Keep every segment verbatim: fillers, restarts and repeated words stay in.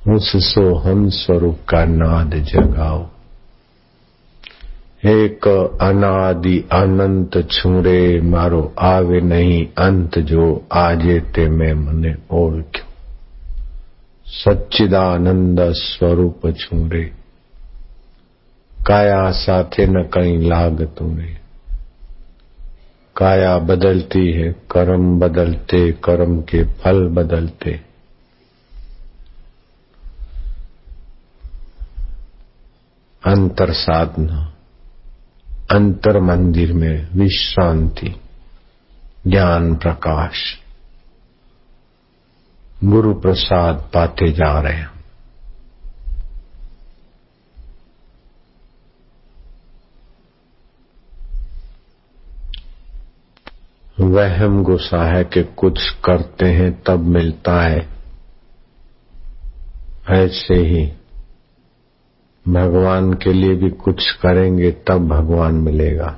उस सोहम स्वरूप का नाद जगाओ। एक अनादि अनंत छूरे मारो आवे नहीं अंत जो आजे ते मैं मने ओळख्यो। सच्चिदानंद स्वरूप छूरे काया साथे न कहीं लागतू नहीं। काया बदलती है, कर्म बदलते, कर्म के फल बदलते। अंतर साधना, अंतर मंदिर में विश्रांति, ज्ञान प्रकाश, गुरु प्रसाद पाते जा रहे हैं। वहम गुस्सा है कि कुछ करते हैं तब मिलता है, ऐसे ही भगवान के लिए भी कुछ करेंगे तब भगवान मिलेगा।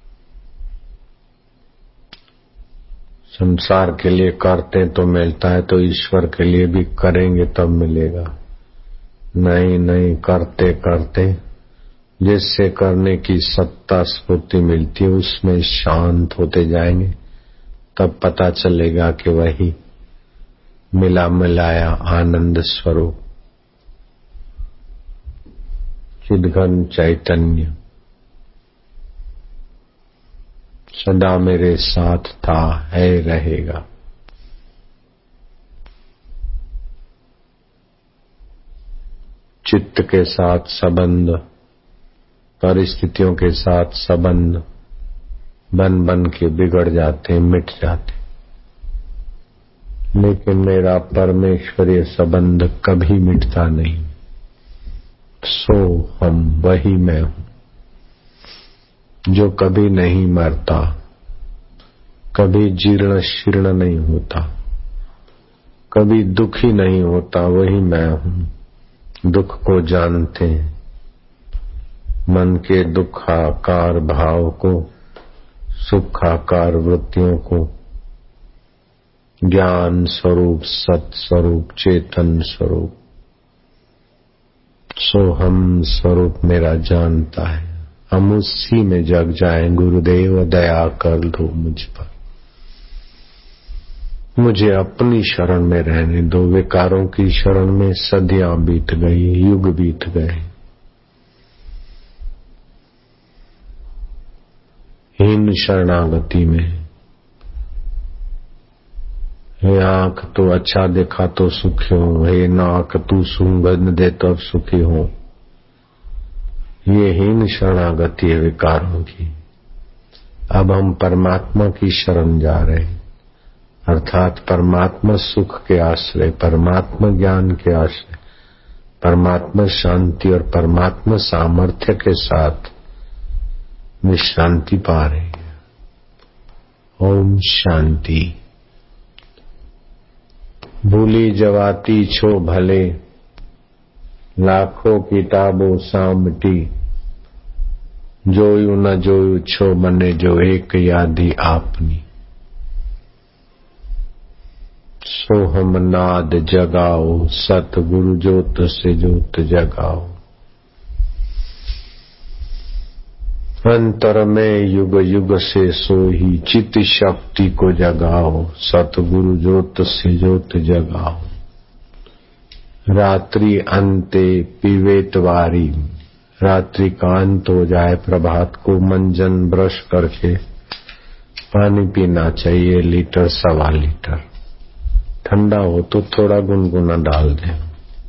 संसार के लिए करते तो मिलता है, तो ईश्वर के लिए भी करेंगे तब मिलेगा। नहीं नहीं करते करते जिससे करने की सत्ता स्फूर्ति मिलती है उसमें शांत होते जाएंगे, तब पता चलेगा कि वही मिला मिलाया आनंद स्वरूप चिद्घन चैतन्य सदा मेरे साथ था, है, रहेगा। चित्त के साथ संबंध, परिस्थितियों के साथ संबंध बन बन के बिगड़ जाते, मिट जाते, लेकिन मेरा परमेश्वरीय संबंध कभी मिटता नहीं। सो हम वही मैं हूं जो कभी नहीं मरता, कभी जीर्ण शीर्ण नहीं होता, कभी दुखी नहीं होता, वही मैं हूं। दुख को जानते हैं, मन के दुखाकार भाव को, सुखाकार वृत्तियों को ज्ञान स्वरूप, सत स्वरूप, चेतन स्वरूप, सोहम स्वरूप मेरा जानता है। हम उसी में जग जाएं। गुरुदेव दया कर दो मुझ पर, मुझे अपनी शरण में रहने दो। विकारों की शरण में सदियां बीत गई, युग बीत गए। हीन शरणागति में हे आंख तो अच्छा देखा तो सुखी हो, हे नाक तू सूंघ दे तो अब सुखी हो। ये हीन शरणागति है विकारों की। अब हम परमात्मा की शरण जा रहे हैं, अर्थात परमात्मा सुख के आश्रय, परमात्मा ज्ञान के आश्रय, परमात्मा शांति और परमात्मा सामर्थ्य के साथ विश्रांति पा रहे हैं। ओम शांति। भूली जवाती छो भले, लाखों किताबों सामटी, जोयू न जोयू छो मने जो एक यादी आपनी। सोहम नाद जगाओ, सतगुरु जोत से जोत जगाओ। अंतर में युग युग से सोही, चित शक्ति को जगाओ, सतगुरु जोत से जोत जगाओ। रात्रि अंते पिवेतवारी, रात्रि का अंत हो जाए, प्रभात को मंजन ब्रश करके पानी पीना चाहिए, लीटर सवा लीटर। ठंडा हो तो थोड़ा गुनगुना डाल दें।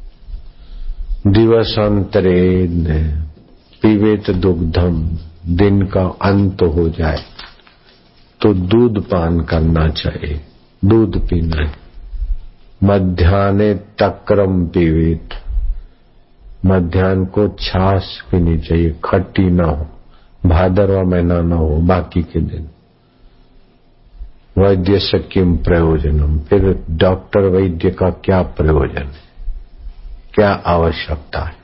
दिवस अंतरे पिवेत दुग्धम, दिन का अंत हो जाए तो दूध पान करना चाहिए, दूध पीना है। मध्याह्ने तक्रम पीवेत, मध्याह्न को छाछ पीनी चाहिए, खट्टी ना हो, भादरवा महीना ना हो, बाकी के दिन। वैद्य से किम प्रयोजनम, फिर डॉक्टर वैद्य का क्या प्रयोजन है, क्या आवश्यकता है।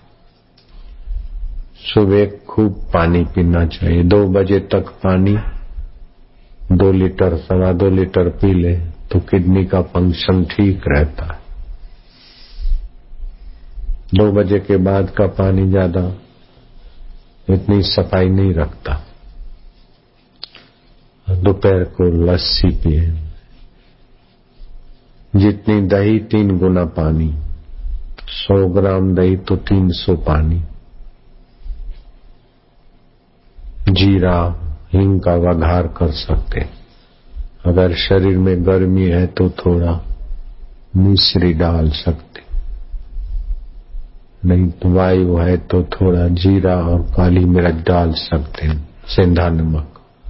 सुबह खूब पानी पीना चाहिए, दो बजे तक पानी दो लीटर सवा दो लीटर पी ले तो किडनी का फंक्शन ठीक रहता है। दो बजे के बाद का पानी ज्यादा इतनी सफाई नहीं रखता। दोपहर को लस्सी पिए, जितनी दही तीन गुना पानी, सौ ग्राम दही तो तीन सौ पानी। जीरा हींग का वघार कर सकते। अगर शरीर में गर्मी है तो थोड़ा मिश्री डाल सकते, नहीं तो वायु है तो थोड़ा जीरा और काली मिर्च डाल सकते हैं, सेंधा नमक।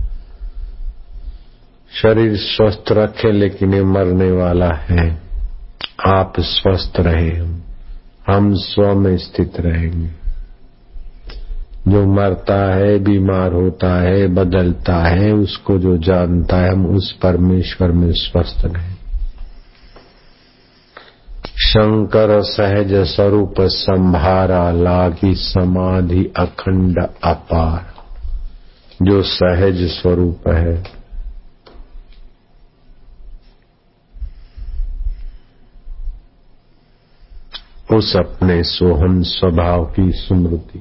शरीर स्वस्थ रखे, लेकिन ये मरने वाला है। आप स्वस्थ रहे, हम स्व में स्थित रहेंगे। जो मरता है, बीमार होता है, बदलता है, उसको जो जानता है, हम उस परमेश्वर में स्वस्थ रहें। शंकर सहज स्वरूप संभारा, लागी समाधि अखंड अपार। जो सहज स्वरूप है, उस अपने सोहम स्वभाव की स्मृति,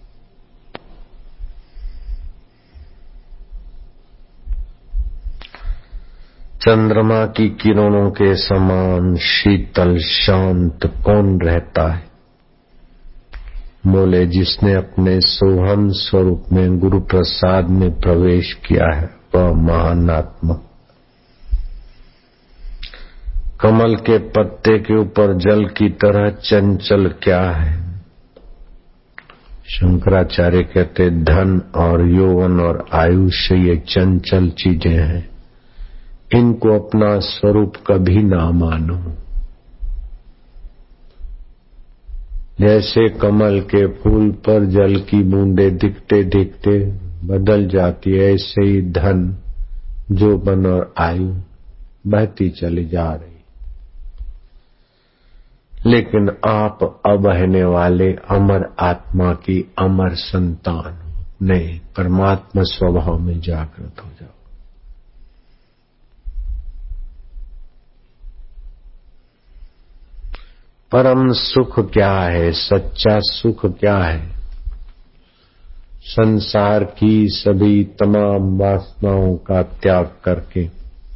चंद्रमा की किरणों के समान शीतल शांत कौन रहता है? बोले, जिसने अपने सोहम स्वरूप में गुरु प्रसाद में प्रवेश किया है, वह महान आत्मा। कमल के पत्ते के ऊपर जल की तरह चंचल क्या है? शंकराचार्य कहते, धन और यौवन और आयुष्य ये चंचल चीजें हैं, इनको अपना स्वरूप कभी ना मानो। जैसे कमल के फूल पर जल की बूंदे दिखते दिखते बदल जाती है, ऐसे ही धन, यौवन और आयु बहती चली जा रही। लेकिन आप अबहने वाले अमर आत्मा की अमर संतान, नहीं, परमात्मा स्वभाव में जागृत हो जाओ। परम सुख क्या है? सच्चा सुख क्या है? संसार की सभी तमाम वासनाओं का त्याग करके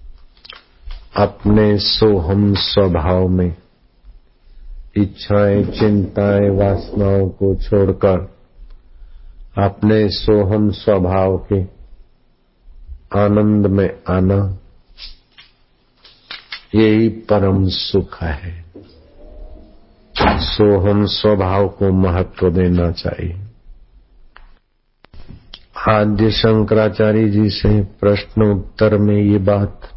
अपने सोहम स्वभाव में इच्छाएं, चिंताएं, वासनाओं को छोड़कर अपने सोहम स्वभाव के आनंद में आना, यही परम सुख है। सोहम स्वभाव को महत्व देना चाहिए। आद्य शंकराचार्य जी से प्रश्न उत्तर में ये बात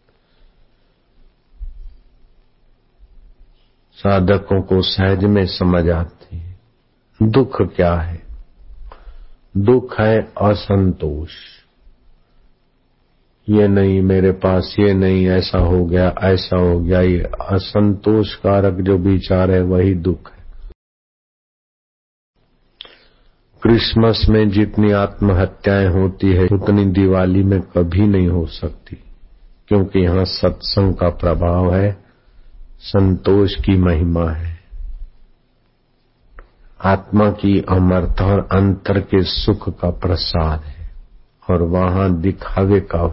साधकों को सहज में समझ आती है। दुख क्या है? दुख है असंतोष। ये नहीं मेरे पास, ये नहीं, ऐसा हो गया, ऐसा हो गया, ये असंतोष कारक जो विचार है वही दुख है। क्रिसमस में जितनी आत्महत्याएं होती है, उतनी दिवाली में कभी नहीं हो सकती, क्योंकि यहाँ सत्संग का प्रभाव है, संतोष की महिमा है, आत्मा की अमरता और अंतर के सुख का प्रसाद है। और वहां दिखावे का,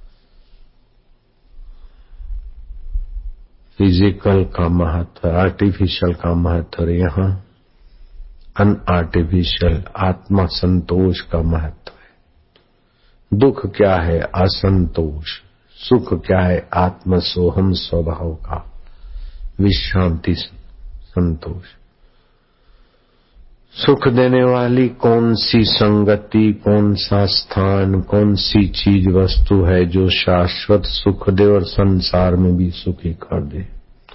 फिजिकल का महत्व, आर्टिफिशियल का महत्व, यहाँ अनआर्टिफिशियल आत्मा संतोष का महत्व है। दुख क्या है? असंतोष। सुख क्या है? आत्म सोहम स्वभाव का विश्रांति, संतोष। सुख देने वाली कौन सी संगति, कौन सा स्थान, कौन सी चीज वस्तु है जो शाश्वत सुख दे और संसार में भी सुखी कर दे?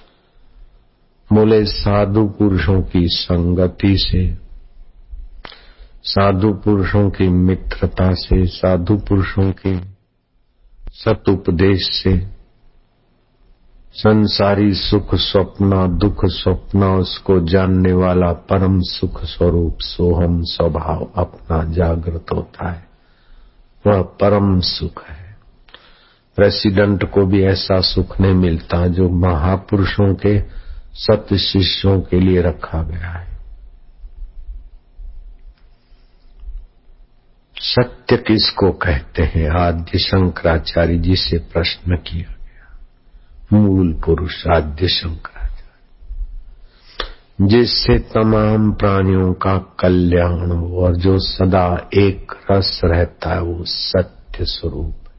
बोले, साधु पुरुषों की संगति से, साधु पुरुषों की मित्रता से, साधु पुरुषों के सतुपदेश से संसारी सुख स्वप्ना, दुख स्वप्ना, उसको जानने वाला परम सुख स्वरूप सोहम स्वभाव अपना जागृत होता है। वह परम सुख है। प्रेसिडेंट को भी ऐसा सुख नहीं मिलता जो महापुरुषों के सत शिष्यों के लिए रखा गया है। सत्य किसको कहते हैं? आद्य शंकराचार्य जी से प्रश्न किया गया। मूल पुरुष आद्य शंकराचार्य, जिससे तमाम प्राणियों का कल्याण हो और जो सदा एक रस रहता है, वो सत्य स्वरूप है।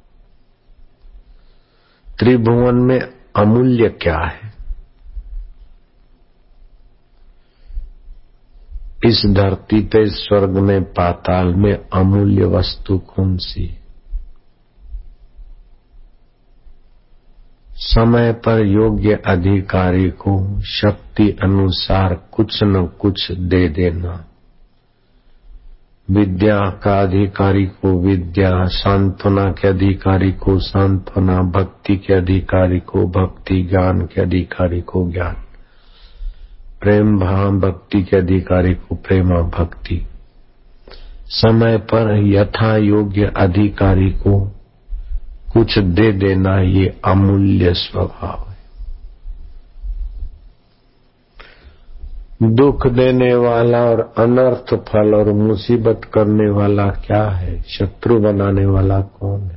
त्रिभुवन में अमूल्य क्या है? इस धरती पे, स्वर्ग में, पाताल में अमूल्य वस्तु कौन सी? समय पर योग्य अधिकारी को शक्ति अनुसार कुछ न कुछ दे देना। विद्या का अधिकारी को विद्या, सांत्वना के अधिकारी को सांत्वना, भक्ति के अधिकारी को भक्ति, ज्ञान के अधिकारी को ज्ञान, प्रेम भाव भक्ति के अधिकारी को प्रेमा भक्ति। समय पर यथा योग्य अधिकारी को कुछ दे देना, ये अमूल्य स्वभाव है। दुख देने वाला और अनर्थ फल और मुसीबत करने वाला क्या है? शत्रु बनाने वाला कौन है?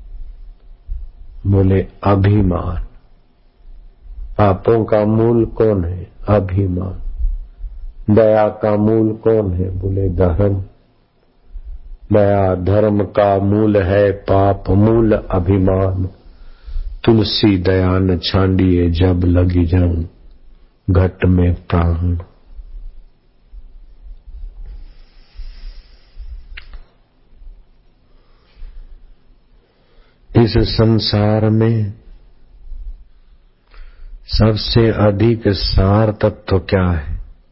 बोले अभिमान। पापों का मूल कौन है? अभिमान। दया का मूल कौन है? बोले धर्म। दया धर्म का मूल है, पाप मूल अभिमान। तुलसी दया न छांडिए, जब लगी जंग घट में प्राण। इस संसार में सबसे अधिक सार तत्व क्या है?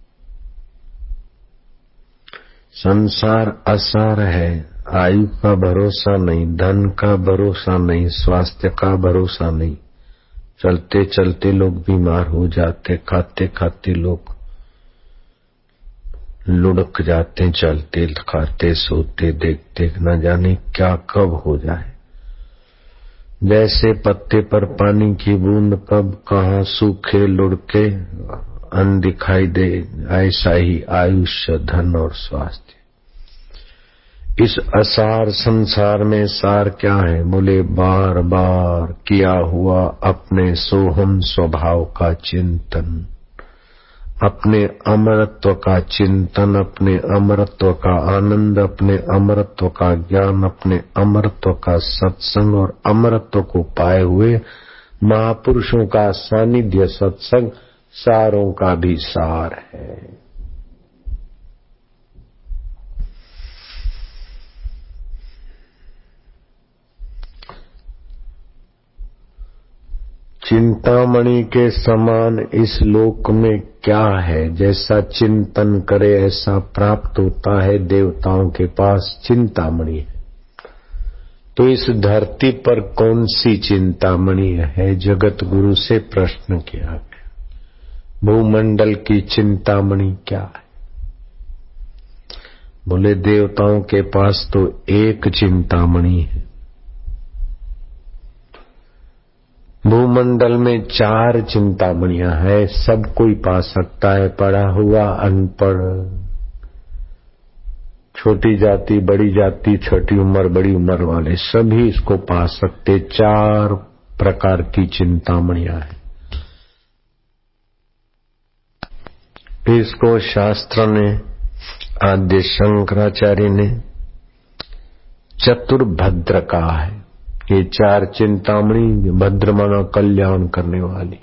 संसार असार है। आयु का भरोसा नहीं, धन का भरोसा नहीं, स्वास्थ्य का भरोसा नहीं। चलते चलते लोग बीमार हो जाते, खाते खाते लोग लुढ़क जाते, चलते खाते सोते देखते न जाने क्या कब हो जाए। जैसे पत्ते पर पानी की बूंद कब कहाँ सूखे लुढ़के अन्न दिखाई दे, ऐसा ही आयुष्य, धन और स्वास्थ्य। इस असार संसार में सार क्या है? बोले बार बार किया हुआ अपने सोहम स्वभाव का चिंतन, अपने अमरत्व का चिंतन, अपने अमरत्व का आनंद, अपने अमरत्व का ज्ञान, अपने अमरत्व का सत्संग और अमरत्व को पाए हुए महापुरुषों का सानिध्य सत्संग सारों का भी सार है। चिंतामणि के समान इस लोक में क्या है? जैसा चिंतन करे ऐसा प्राप्त होता है। देवताओं के पास चिंतामणि है, तो इस धरती पर कौन सी चिंतामणि है? जगत गुरु से प्रश्न किया गया, भूमंडल की चिंतामणि क्या है? बोले देवताओं के पास तो एक चिंतामणि है। भूमंडल में चार चिंतामणियां हैं, सब कोई पा सकता है। पढ़ा हुआ, अनपढ़, छोटी जाति, बड़ी जाति, छोटी उम्र, बड़ी उम्र वाले सभी इसको पा सकते। चार प्रकार की चिंतामणियां हैं। इसको शास्त्र ने, आद्य शंकराचार्य ने चतुर्भद्र कहा है। ये चार चिंतामणि भद्र माना कल्याण करने वाली।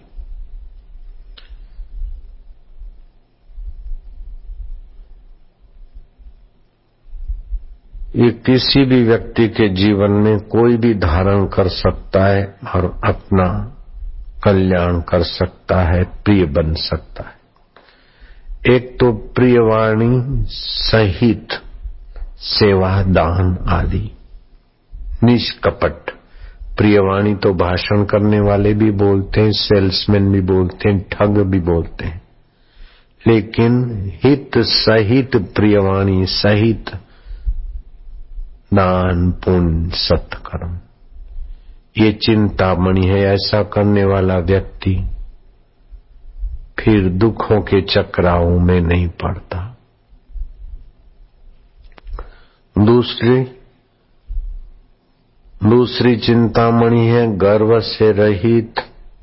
ये किसी भी व्यक्ति के जीवन में कोई भी धारण कर सकता है और अपना कल्याण कर सकता है, प्रिय बन सकता है। एक तो प्रियवाणी सहित सेवा, दान आदि, निष्कपट। प्रियवाणी तो भाषण करने वाले भी बोलते हैं, सेल्समैन भी बोलते हैं, ठग भी बोलते हैं, लेकिन हित सहित प्रियवाणी सहित दान पुण्य सत्कर्म, ये चिंतामणि है। ऐसा करने वाला व्यक्ति फिर दुखों के चक्राओं में नहीं पड़ता। दूसरी दूसरी चिंतामणि है गर्व से रहित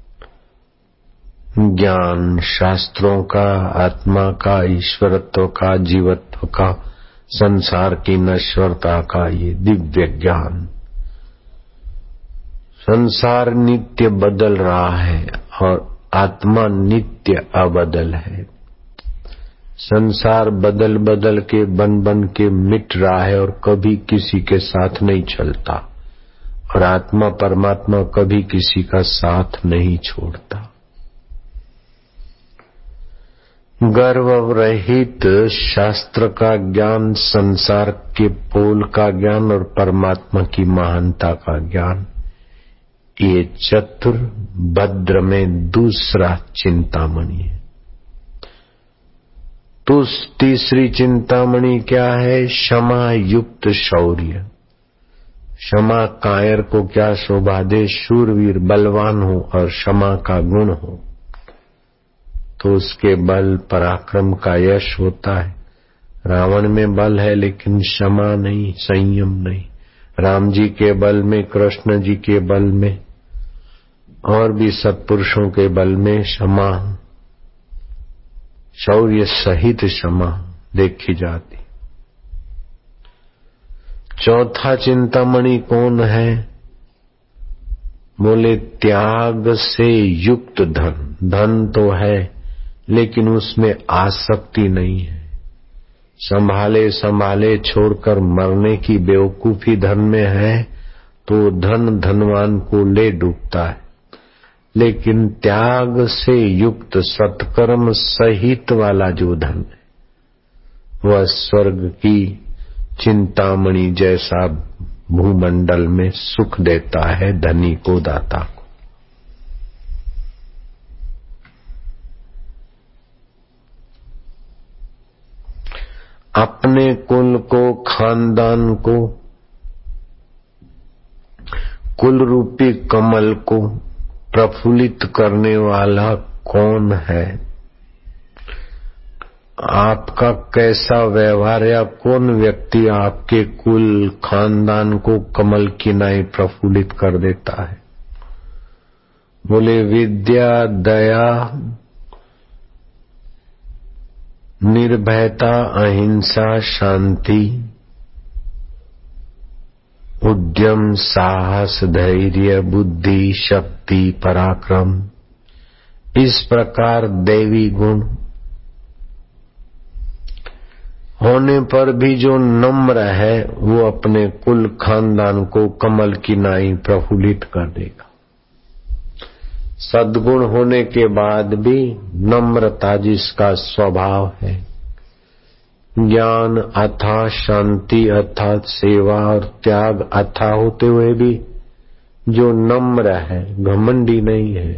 ज्ञान, शास्त्रों का, आत्मा का, ईश्वरत्व का, जीवत्व का, संसार की नश्वरता का ये दिव्य ज्ञान। संसार नित्य बदल रहा है और आत्मा नित्य अबदल है। संसार बदल बदल के बन बन के मिट रहा है और कभी किसी के साथ नहीं चलता, और आत्मा परमात्मा कभी किसी का साथ नहीं छोड़ता। गर्व रहित शास्त्र का ज्ञान, संसार के पोल का ज्ञान और परमात्मा की महानता का ज्ञान, ये चतुर भद्र में दूसरा चिंतामणि है। तो तीसरी चिंतामणि क्या है? क्षमा युक्त शौर्य। क्षमा कायर को क्या शोभा दे, शूरवीर बलवान हो और क्षमा का गुण हो तो उसके बल पराक्रम का यश होता है। रावण में बल है लेकिन क्षमा नहीं, संयम नहीं। राम जी के बल में, कृष्ण जी के बल में और भी सत्पुरुषों के बल में क्षमा, शौर्य सहित क्षमा देखी जाती। चौथा चिंतामणि कौन है? बोले त्याग से युक्त धन। धन तो है लेकिन उसमें आसक्ति नहीं है। संभाले संभाले छोड़कर मरने की बेवकूफी धन में है तो धन धनवान को ले डूबता है, लेकिन त्याग से युक्त सत्कर्म सहित वाला जो धन है वह स्वर्ग की चिंतामणि जैसा भूमंडल में सुख देता है धनी को, दाता को। अपने कुल को, खानदान को, कुल रूपी कमल को प्रफुल्लित करने वाला कौन है? आपका कैसा व्यवहार या कौन व्यक्ति आपके कुल खानदान को कमल की नाई प्रफुल्लित कर देता है? बोले विद्या, दया, निर्भयता, अहिंसा, शांति, उद्यम, साहस, धैर्य, बुद्धि, शक्ति, पराक्रम, इस प्रकार दैवी गुण होने पर भी जो नम्र है वो अपने कुल खानदान को कमल की नाई प्रफुल्लित कर देगा। सद्गुण होने के बाद भी नम्रता जिसका स्वभाव है, ज्ञान अथाह, शांति अथाह, सेवा और त्याग अथाह होते हुए भी जो नम्र है, घमंडी नहीं है,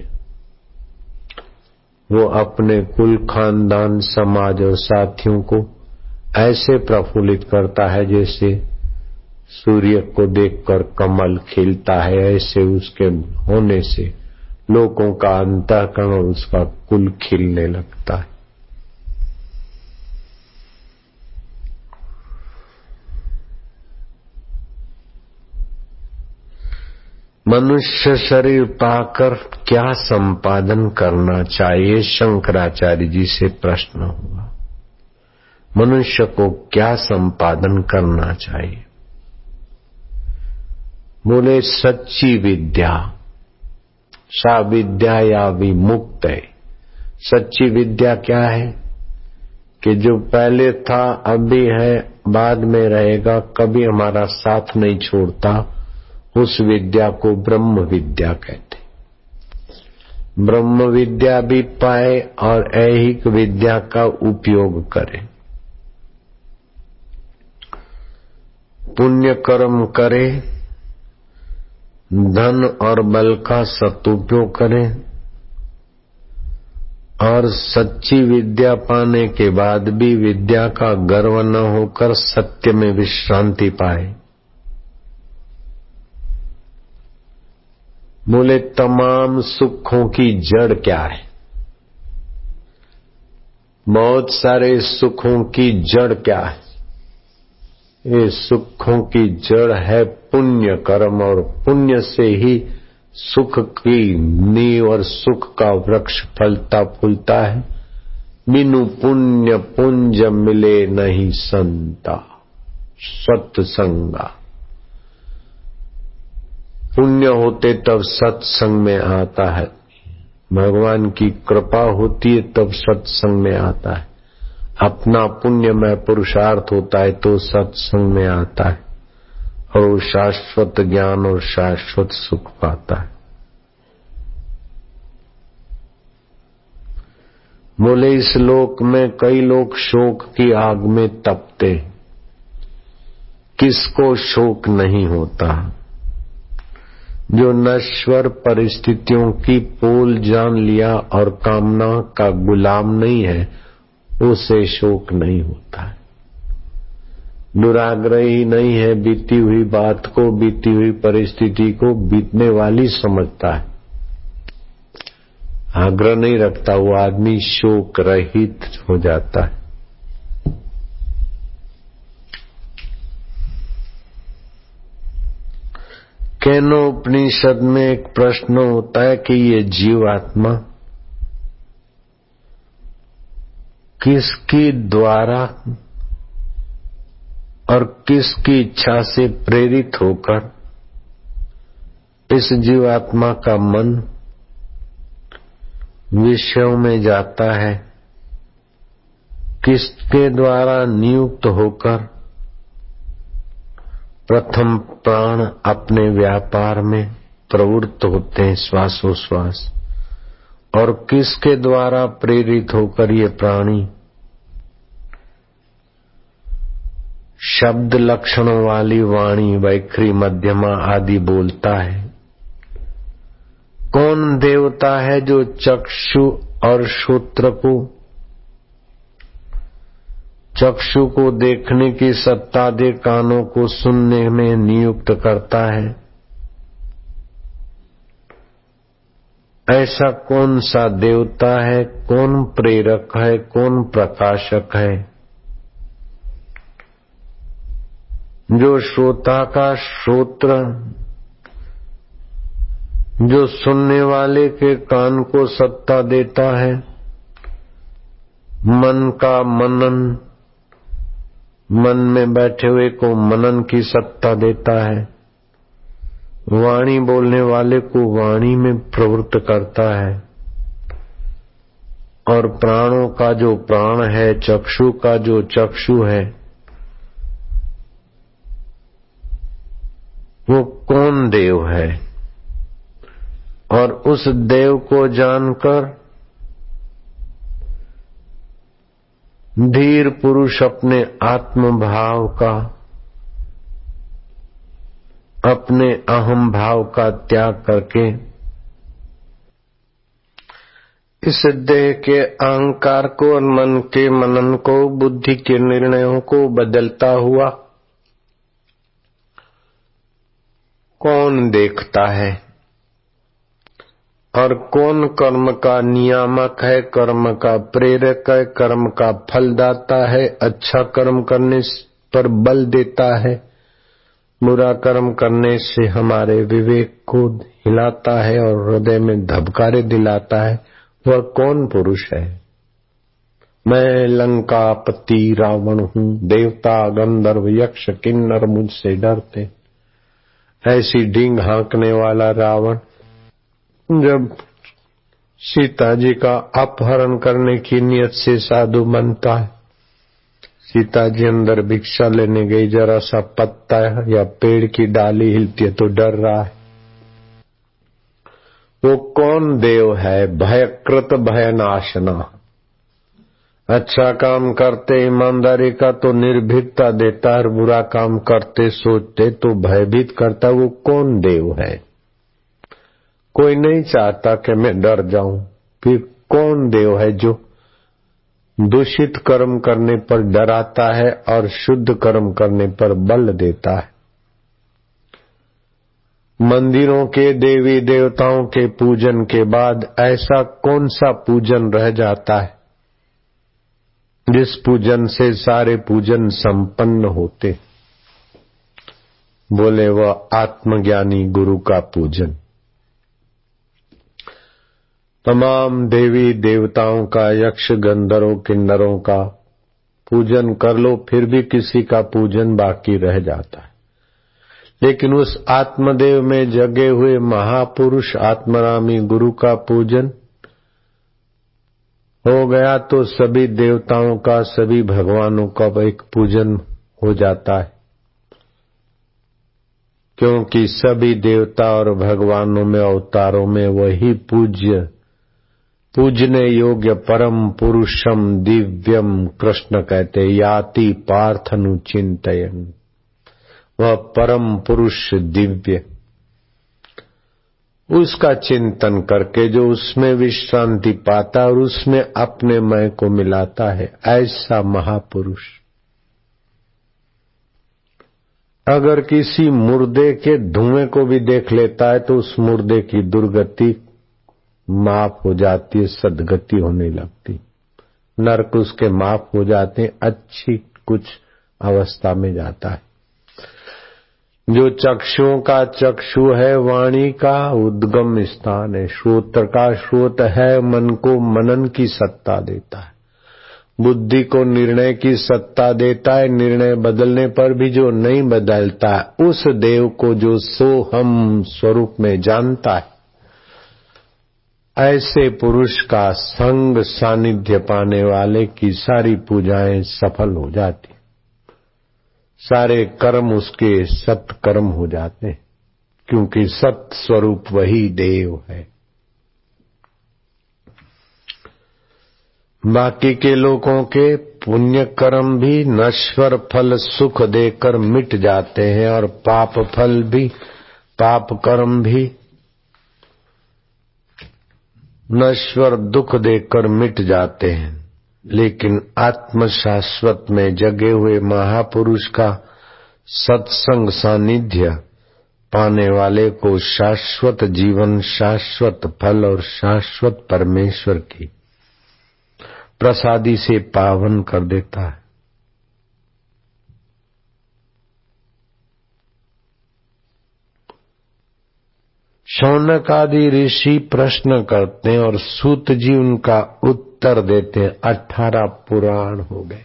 वो अपने कुल खानदान, समाज और साथियों को ऐसे प्रफुल्लित करता है जैसे सूर्य को देखकर कमल खिलता है। ऐसे उसके होने से लोगों का अंतःकरण और उसका कुल खिलने लगता है। मनुष्य शरीर पाकर क्या संपादन करना चाहिए? शंकराचार्य जी से प्रश्न हुआ, मनुष्य को क्या संपादन करना चाहिए? बोले सच्ची विद्या। सा विद्या या विमुक्त है। सच्ची विद्या क्या है कि जो पहले था, अभी है, बाद में रहेगा, कभी हमारा साथ नहीं छोड़ता, उस विद्या को ब्रह्म विद्या कहते। ब्रह्म विद्या भी पाए और ऐहिक विद्या का उपयोग करे, पुण्य कर्म करे, धन और बल का सदुपयोग करे और सच्ची विद्या पाने के बाद भी विद्या का गर्व न होकर सत्य में विश्रांति पाए। बोले तमाम सुखों की जड़ क्या है? बहुत सारे सुखों की जड़ क्या है? ये सुखों की जड़ है पुण्य कर्म, और पुण्य से ही सुख की नींव और सुख का वृक्ष फलता फूलता है। बिनु पुण्य पुंज मिले नहीं संता सत्संगा। पुण्य होते तब सत्संग में आता है, भगवान की कृपा होती है तब सत्संग में आता है। अपना पुण्यमय पुरुषार्थ होता है तो सत्संग में आता है और वो शाश्वत ज्ञान और शाश्वत सुख पाता है। बोले इस लोक में कई लोग शोक की आग में तपते, किसको शोक नहीं होता? जो नश्वर परिस्थितियों की पोल जान लिया और कामना का गुलाम नहीं है, उसे शोक नहीं होता है। दुराग्रही नहीं है, बीती हुई बात को, बीती हुई परिस्थिति को बीतने वाली समझता है। आग्रह नहीं रखता, वो आदमी शोक रहित हो जाता है। केनोपनिषद में एक प्रश्न होता है कि ये जीवात्मा किसकी द्वारा और किसकी इच्छा से प्रेरित होकर इस जीवात्मा का मन विषयों में जाता है, किसके द्वारा नियुक्त होकर प्रथम प्राण अपने व्यापार में प्रवृत्त होते हैं श्वासोश्वास, और किसके द्वारा प्रेरित होकर ये प्राणी शब्द लक्षणों वाली वाणी वैखरी मध्यमा आदि बोलता है। कौन देवता है जो चक्षु और श्रोत्र को, चक्षु को देखने की सत्ता दे, कानों को सुनने में नियुक्त करता है? ऐसा कौन सा देवता है? कौन प्रेरक है? कौन प्रकाशक है? जो श्रोता का श्रोत्र, जो सुनने वाले के कान को सत्ता देता है, मन का मनन, मन में बैठे हुए को मनन की सत्ता देता है, वाणी बोलने वाले को वाणी में प्रवृत्त करता है, और प्राणों का जो प्राण है, चक्षु का जो चक्षु है, वो कौन देव है? और उस देव को जानकर धीर पुरुष अपने आत्म भाव का, अपने अहम भाव का त्याग करके इस देह के अहंकार को और मन के मनन को, बुद्धि के निर्णयों को बदलता हुआ कौन देखता है? और कौन कर्म का नियामक है, कर्म का प्रेरक है, कर्म का फलदाता है? अच्छा कर्म करने पर बल देता है, बुरा कर्म करने से हमारे विवेक को हिलाता है और हृदय में धबकारे दिलाता है। वह कौन पुरुष है? मैं लंकापति रावण हूँ, देवता गंधर्व यक्ष किन्नर मुझसे डरते। ऐसी डींग हाँकने वाला रावण जब सीता जी का अपहरण करने की नियत से साधु बनता है, सीता जी अंदर भिक्षा लेने गई, जरा सा पत्ता या पेड़ की डाली हिलती है तो डर रहा है। वो कौन देव है? भयकृत भयनाशना। अच्छा काम करते ईमानदारी का तो निर्भीकता देता है, बुरा काम करते सोचते तो भयभीत करता। वो कौन देव है? कोई नहीं चाहता कि मैं डर जाऊं। फिर कौन देव है जो दूषित कर्म करने पर डराता है और शुद्ध कर्म करने पर बल देता है? मंदिरों के देवी देवताओं के पूजन के बाद ऐसा कौन सा पूजन रह जाता है जिस पूजन से सारे पूजन संपन्न होते? बोले वह आत्मज्ञानी गुरु का पूजन। तमाम देवी देवताओं का, यक्ष गंधर्वों किन्नरों का पूजन कर लो, फिर भी किसी का पूजन बाकी रह जाता है। लेकिन उस आत्मदेव में जगे हुए महापुरुष आत्मरामी गुरु का पूजन हो गया तो सभी देवताओं का, सभी भगवानों का एक पूजन हो जाता है, क्योंकि सभी देवता और भगवानों में, अवतारों में वही पूज्य, पूजने योग्य परम पुरुषम दिव्यम कृष्ण कहते याति पार्थनु चिंतयन। वह परम पुरुष दिव्य, उसका चिंतन करके जो उसमें विश्रांति पाता और उसमें अपने मय को मिलाता है, ऐसा महापुरुष अगर किसी मुर्दे के धुएं को भी देख लेता है तो उस मुर्दे की दुर्गति माफ हो जाती है, सदगति होने लगती, नरक उसके माफ हो जाते हैं, अच्छी कुछ अवस्था में जाता है। जो चक्षुओं का चक्षु है, वाणी का उद्गम स्थान है, श्रोत्र का श्रोत है, मन को मनन की सत्ता देता है, बुद्धि को निर्णय की सत्ता देता है, निर्णय बदलने पर भी जो नहीं बदलता है, उस देव को जो सोहम स्वरूप में जानता है, ऐसे पुरुष का संग सानिध्य पाने वाले की सारी पूजाएं सफल हो जाती, सारे कर्म उसके सत्कर्म हो जाते हैं, क्योंकि सत स्वरूप वही देव है। बाकी के लोगों के पुण्य कर्म भी नश्वर फल सुख देकर मिट जाते हैं और पाप फल भी, पाप कर्म भी नश्वर दुख देकर मिट जाते हैं। लेकिन आत्म शाश्वत में जगे हुए महापुरुष का सत्संग सानिध्य पाने वाले को शाश्वत जीवन, शाश्वत फल और शाश्वत परमेश्वर की प्रसादी से पावन कर देता है। शौनक आदि ऋषि प्रश्न करते हैं और सूत जी उनका उत्तर देते हैं। अठारह पुराण हो गए।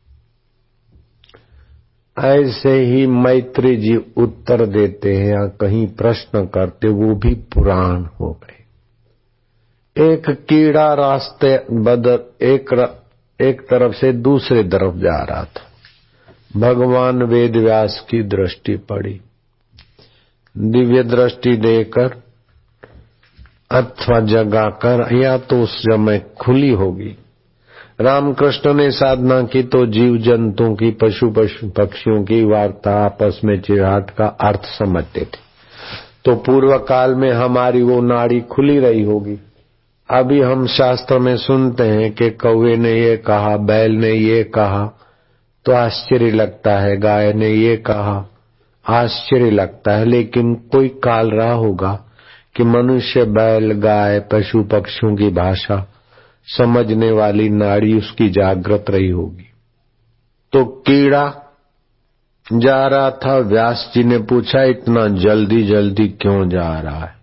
ऐसे ही मैत्री जी उत्तर देते हैं या कहीं प्रश्न करते, वो भी पुराण हो गए। एक कीड़ा रास्ते बदल एक एक तरफ से दूसरे तरफ जा रहा था। भगवान वेद व्यास की दृष्टि पड़ी, दिव्य दृष्टि देकर अथवा जगाकर, या तो उस समय खुली होगी। रामकृष्ण ने साधना की तो जीव जंतुओं की, पशु पशु पक्षियों की वार्ता, आपस में चिढ़ाट का अर्थ समझते थे। तो पूर्व काल में हमारी वो नाड़ी खुली रही होगी। अभी हम शास्त्र में सुनते हैं कि कौवे ने ये कहा, बैल ने ये कहा, तो आश्चर्य लगता है, गाय ने ये कहा, आश्चर्य लगता है। लेकिन कोई काल रहा होगा कि मनुष्य, बैल, गाय, पशु पक्षियों की भाषा समझने वाली नाड़ी उसकी जागृत रही होगी। तो कीड़ा जा रहा था। व्यास जी ने पूछा, इतना जल्दी जल्दी क्यों जा रहा है?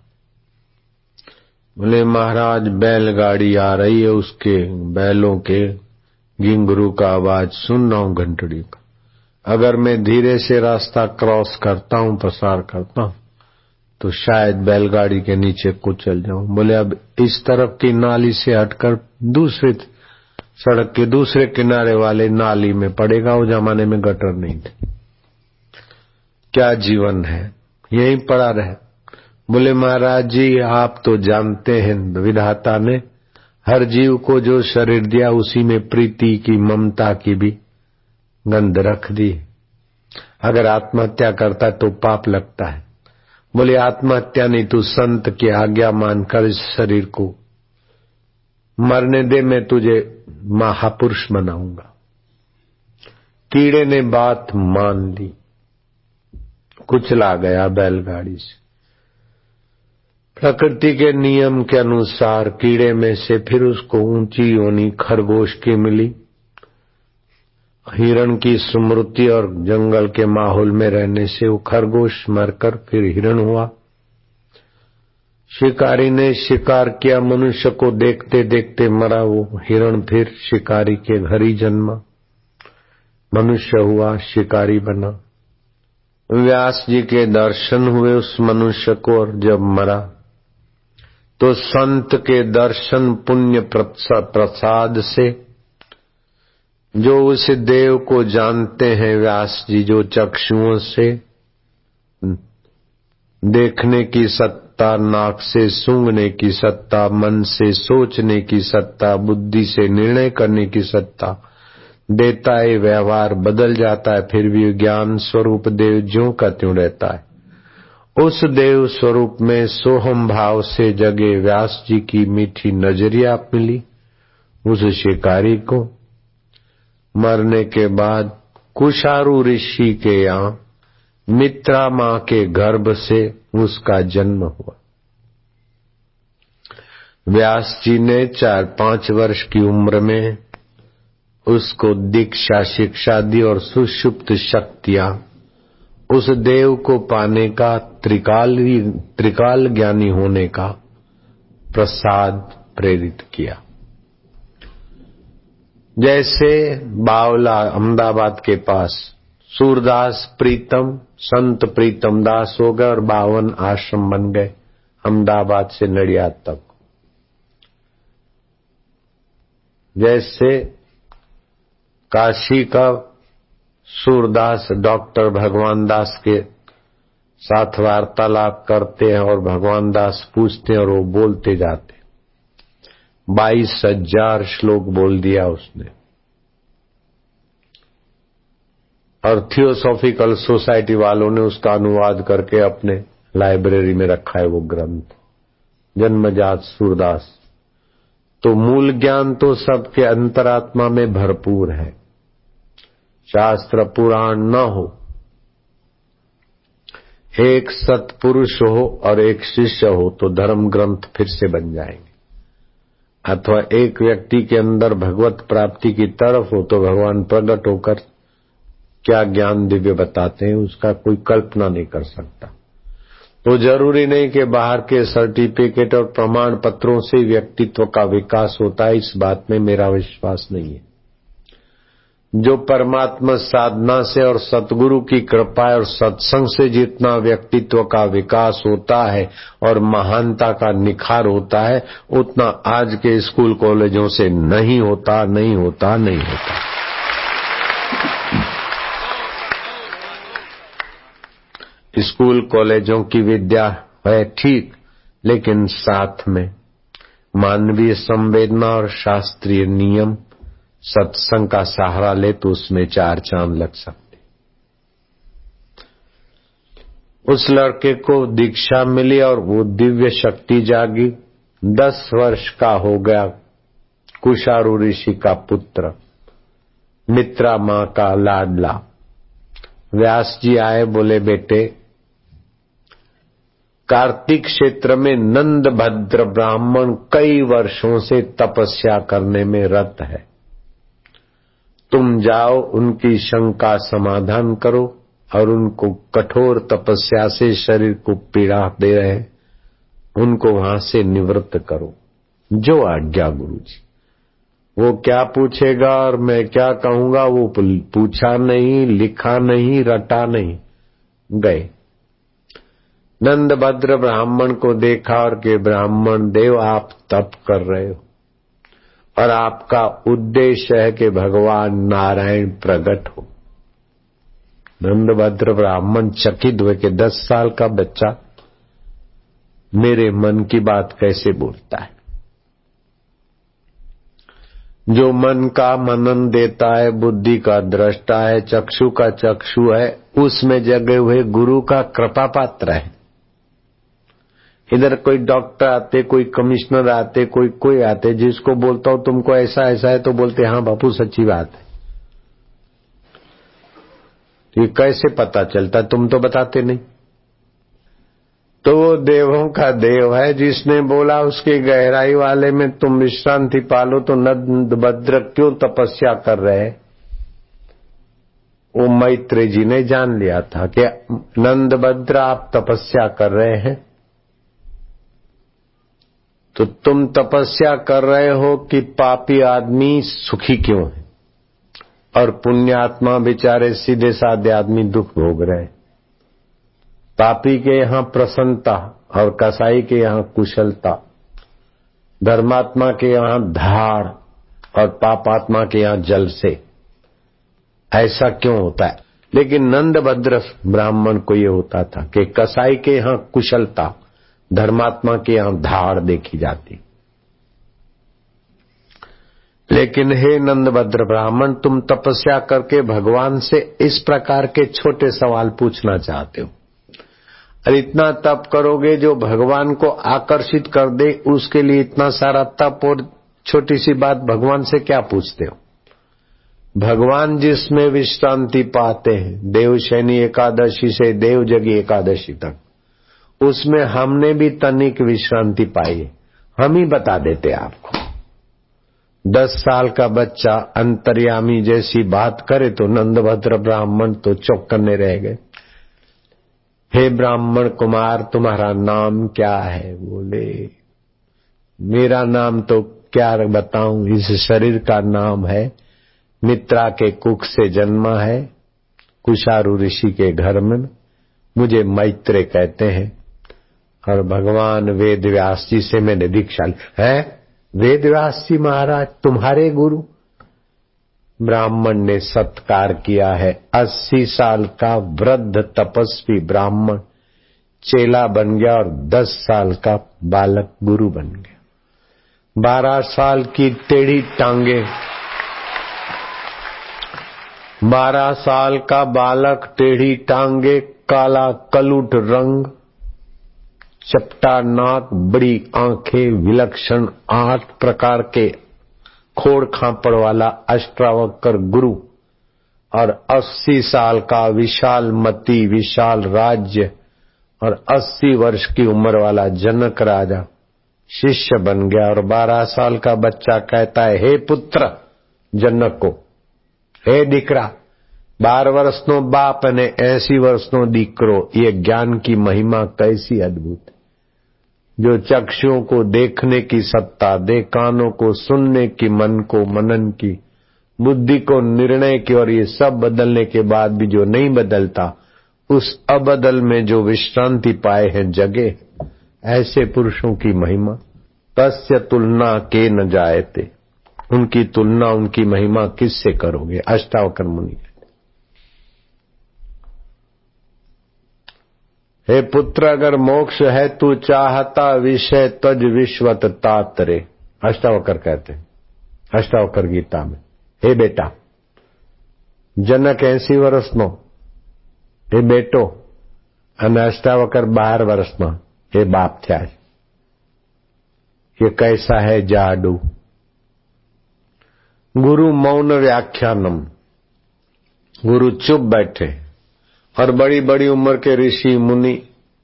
बोले, महाराज बैलगाड़ी आ रही है, उसके बैलों के घिंघरू का आवाज सुन रहा हूं, घंटड़ी का। अगर मैं धीरे से रास्ता क्रॉस करता हूं, पसार करता हूं, तो शायद बैलगाड़ी के नीचे कुचल जाऊं। बोले, अब इस तरफ की नाली से हटकर दूसरे सड़क के दूसरे किनारे वाले नाली में पड़ेगा। उस जमाने में गटर नहीं थे। क्या जीवन है, यहीं पड़ा रहे। बोले, महाराज जी आप तो जानते हैं, विधाता ने हर जीव को जो शरीर दिया उसी में प्रीति की, ममता की भी गंध रख दी। अगर आत्महत्या करता तो पाप लगता है। बोले, आत्महत्या नहीं, तू संत की आज्ञा मानकर इस शरीर को मरने दे, मैं तुझे महापुरुष बनाऊंगा। कीड़े ने बात मान ली, कुचला गया बैलगाड़ी से। प्रकृति के नियम के अनुसार कीड़े में से फिर उसको ऊंची योनि खरगोश की मिली। हिरण की स्मृति और जंगल के माहौल में रहने से वो खरगोश मरकर फिर हिरण हुआ। शिकारी ने शिकार किया, मनुष्य को देखते देखते मरा वो हिरण, फिर शिकारी के घर ही जन्मा, मनुष्य हुआ, शिकारी बना। व्यास जी के दर्शन हुए उस मनुष्य को, और जब मरा तो संत के दर्शन पुण्य प्रसाद से जो उस देव को जानते हैं व्यास जी, जो चक्षुओं से देखने की सत्ता, नाक से सूंघने की सत्ता, मन से सोचने की सत्ता, बुद्धि से निर्णय करने की सत्ता देता है, व्यवहार बदल जाता है, फिर भी ज्ञान स्वरूप देव ज्यों का त्यों रहता है। उस देव स्वरूप में सोहम भाव से जगे व्यास जी की मीठी नजरिया मिली उस शिकारी को। मरने के बाद कुशारू ऋषि के यहाँ मित्रा माँ के गर्भ से उसका जन्म हुआ। व्यास जी ने चार पांच वर्ष की उम्र में उसको दीक्षा शिक्षा दी और सुषुप्त शक्तियां उस देव को पाने का, त्रिकाल त्रिकाल ज्ञानी होने का प्रसाद प्रेरित किया। जैसे बावला अहमदाबाद के पास सूरदास प्रीतम संत प्रीतम दास हो गए और बावन आश्रम बन गए अहमदाबाद से नडियाद तक। जैसे काशी का सूरदास डॉक्टर भगवान दास के साथ वार्तालाप करते हैं और भगवान दास पूछते हैं और वो बोलते जाते। बाईस हजार श्लोक बोल दिया उसने। और थियोसॉफिकल सोसाइटी वालों ने उसका अनुवाद करके अपने लाइब्रेरी में रखा है वो ग्रंथ, जन्मजात सूरदास। तो मूल ज्ञान तो सबके अंतरात्मा में भरपूर है। शास्त्र पुराण न हो, एक सत्पुरुष हो और एक शिष्य हो तो धर्म ग्रंथ फिर से बन जाएंगे। अथवा एक व्यक्ति के अंदर भगवत प्राप्ति की तरफ हो तो भगवान प्रकट होकर क्या ज्ञान दिव्य बताते हैं उसका कोई कल्पना नहीं कर सकता। तो जरूरी नहीं कि बाहर के सर्टिफिकेट और प्रमाण पत्रों से व्यक्तित्व का विकास होता है, इस बात में मेरा विश्वास नहीं है। जो परमात्मा साधना से और सतगुरु की कृपा और सत्संग से जितना व्यक्तित्व का विकास होता है और महानता का निखार होता है, उतना आज के स्कूल कॉलेजों से नहीं होता, नहीं होता, नहीं होता। स्कूल कॉलेजों की विद्या है ठीक, लेकिन साथ में मानवीय संवेदना और शास्त्रीय नियम सत्संग का सहारा ले तो उसमें चार चांद लग सकते। उस लड़के को दीक्षा मिली और वो दिव्य शक्ति जागी। दस वर्ष का हो गया, कुशारू ऋषि का पुत्र, मित्रा मां का लाडला। व्यास जी आए, बोले बेटे कार्तिक क्षेत्र में नंद भद्र ब्राह्मण कई वर्षों से तपस्या करने में रत है, तुम जाओ उनकी शंका समाधान करो और उनको कठोर तपस्या से शरीर को पीड़ा दे रहे उनको वहां से निवृत्त करो। जो आज्ञा गुरु जी। वो क्या पूछेगा और मैं क्या कहूंगा वो पूछा नहीं, लिखा नहीं, रटा नहीं। गए नंद भद्र ब्राह्मण को देखा और के ब्राह्मण देव आप तप कर रहे हो और आपका उद्देश्य है कि भगवान नारायण प्रकट हो। नंद भद्र ब्राह्मण चकित हुए कि दस साल का बच्चा मेरे मन की बात कैसे बोलता है। जो मन का मनन देता है, बुद्धि का दृष्टा है, चक्षु का चक्षु है, उसमें जगे हुए गुरु का कृपा पात्र है। इधर कोई डॉक्टर आते, कोई कमिश्नर आते, कोई कोई आते, जिसको बोलता हूं तुमको ऐसा ऐसा है तो बोलते हाँ बापू सच्ची बात है। ये कैसे पता चलता, तुम तो बताते नहीं। तो वो देवों का देव है, जिसने बोला उसकी गहराई वाले में तुम विश्रांति पालो। तो नंद भद्र क्यों तपस्या कर रहे हैं? वो मैत्रेय जी ने जान लिया था कि नंदभद्र आप तपस्या कर रहे हैं, तो तुम तपस्या कर रहे हो कि पापी आदमी सुखी क्यों है और पुण्यात्मा बेचारे सीधे साधे आदमी दुख भोग रहे। पापी के यहां प्रसन्नता और कसाई के यहां कुशलता, धर्मात्मा के यहां धाड़ और पापात्मा के यहां जल से, ऐसा क्यों होता है? लेकिन नंदभद्र ब्राह्मण को ये होता था कि कसाई के यहां कुशलता, धर्मात्मा के यहां धाड़ देखी जाती। लेकिन हे नंदभद्र ब्राह्मण, तुम तपस्या करके भगवान से इस प्रकार के छोटे सवाल पूछना चाहते हो, और इतना तप करोगे जो भगवान को आकर्षित कर दे, उसके लिए इतना सारा तप, और छोटी सी बात भगवान से क्या पूछते हो? भगवान जिसमें विश्रांति पाते हैं, देवशयनी एकादशी से देवजगी एकादशी तक, उसमें हमने भी तनिक विश्रांति पाई है, हम ही बता देते आपको। दस साल का बच्चा अंतर्यामी जैसी बात करे तो नंदभद्र ब्राह्मण तो चौकन्ने रह गए। हे ब्राह्मण कुमार, तुम्हारा नाम क्या है? बोले मेरा नाम तो क्या बताऊं, इस शरीर का नाम है, मित्रा के कुख से जन्मा है, कुशारु ऋषि के घर में, मुझे मैत्रेय कहते हैं, और भगवान वेद व्यास जी से मैंने दीक्षा ली है। वेद व्यास जी महाराज तुम्हारे गुरु? ब्राह्मण ने सत्कार किया है। अस्सी साल का वृद्ध तपस्वी ब्राह्मण चेला बन गया और दस साल का बालक गुरु बन गया। बारह साल की टेढ़ी टांगे, बारह साल का बालक टेढ़ी टांगे, काला कलुट रंग, चपटा नाक, बड़ी आंखें, विलक्षण आठ प्रकार के खोड़ खापड़ वाला अष्टावक्र गुरु, और अस्सी साल का विशाल मति, विशाल राज्य और अस्सी वर्ष की उम्र वाला जनक राजा शिष्य बन गया। और बारह साल का बच्चा कहता है, हे पुत्र जनक को, हे दीकरा, बार वर्षनो बाप ने ऐसी वर्षनो दीकरो, ये ज्ञान की महिमा कैसी अद्भुत है। जो चक्षुओं को देखने की सत्ता दे, कानों को सुनने की, मन को मनन की, बुद्धि को निर्णय की, और ये सब बदलने के बाद भी जो नहीं बदलता, उस अबदल में जो विश्रांति पाए हैं जगे, ऐसे पुरुषों की महिमा तस्य तुलना के न जायते, उनकी तुलना, उनकी महिमा किससे करोगे? अष्टावक्र मुनि। हे पुत्र, अगर मोक्ष है तू चाहता, विषय तज विश्वत तातरे, अष्टावक्र कहते हैं अष्टावक्र गीता में। हे बेटा, जनक एसी वर्षनो, हे बेटो, અને अष्टावक्र बार वर्षमा, हे बाप थया। ये कैसा है जादू? गुरु मौन व्याख्यानम, गुरु चुप बैठे, और बड़ी बड़ी उम्र के ऋषि मुनि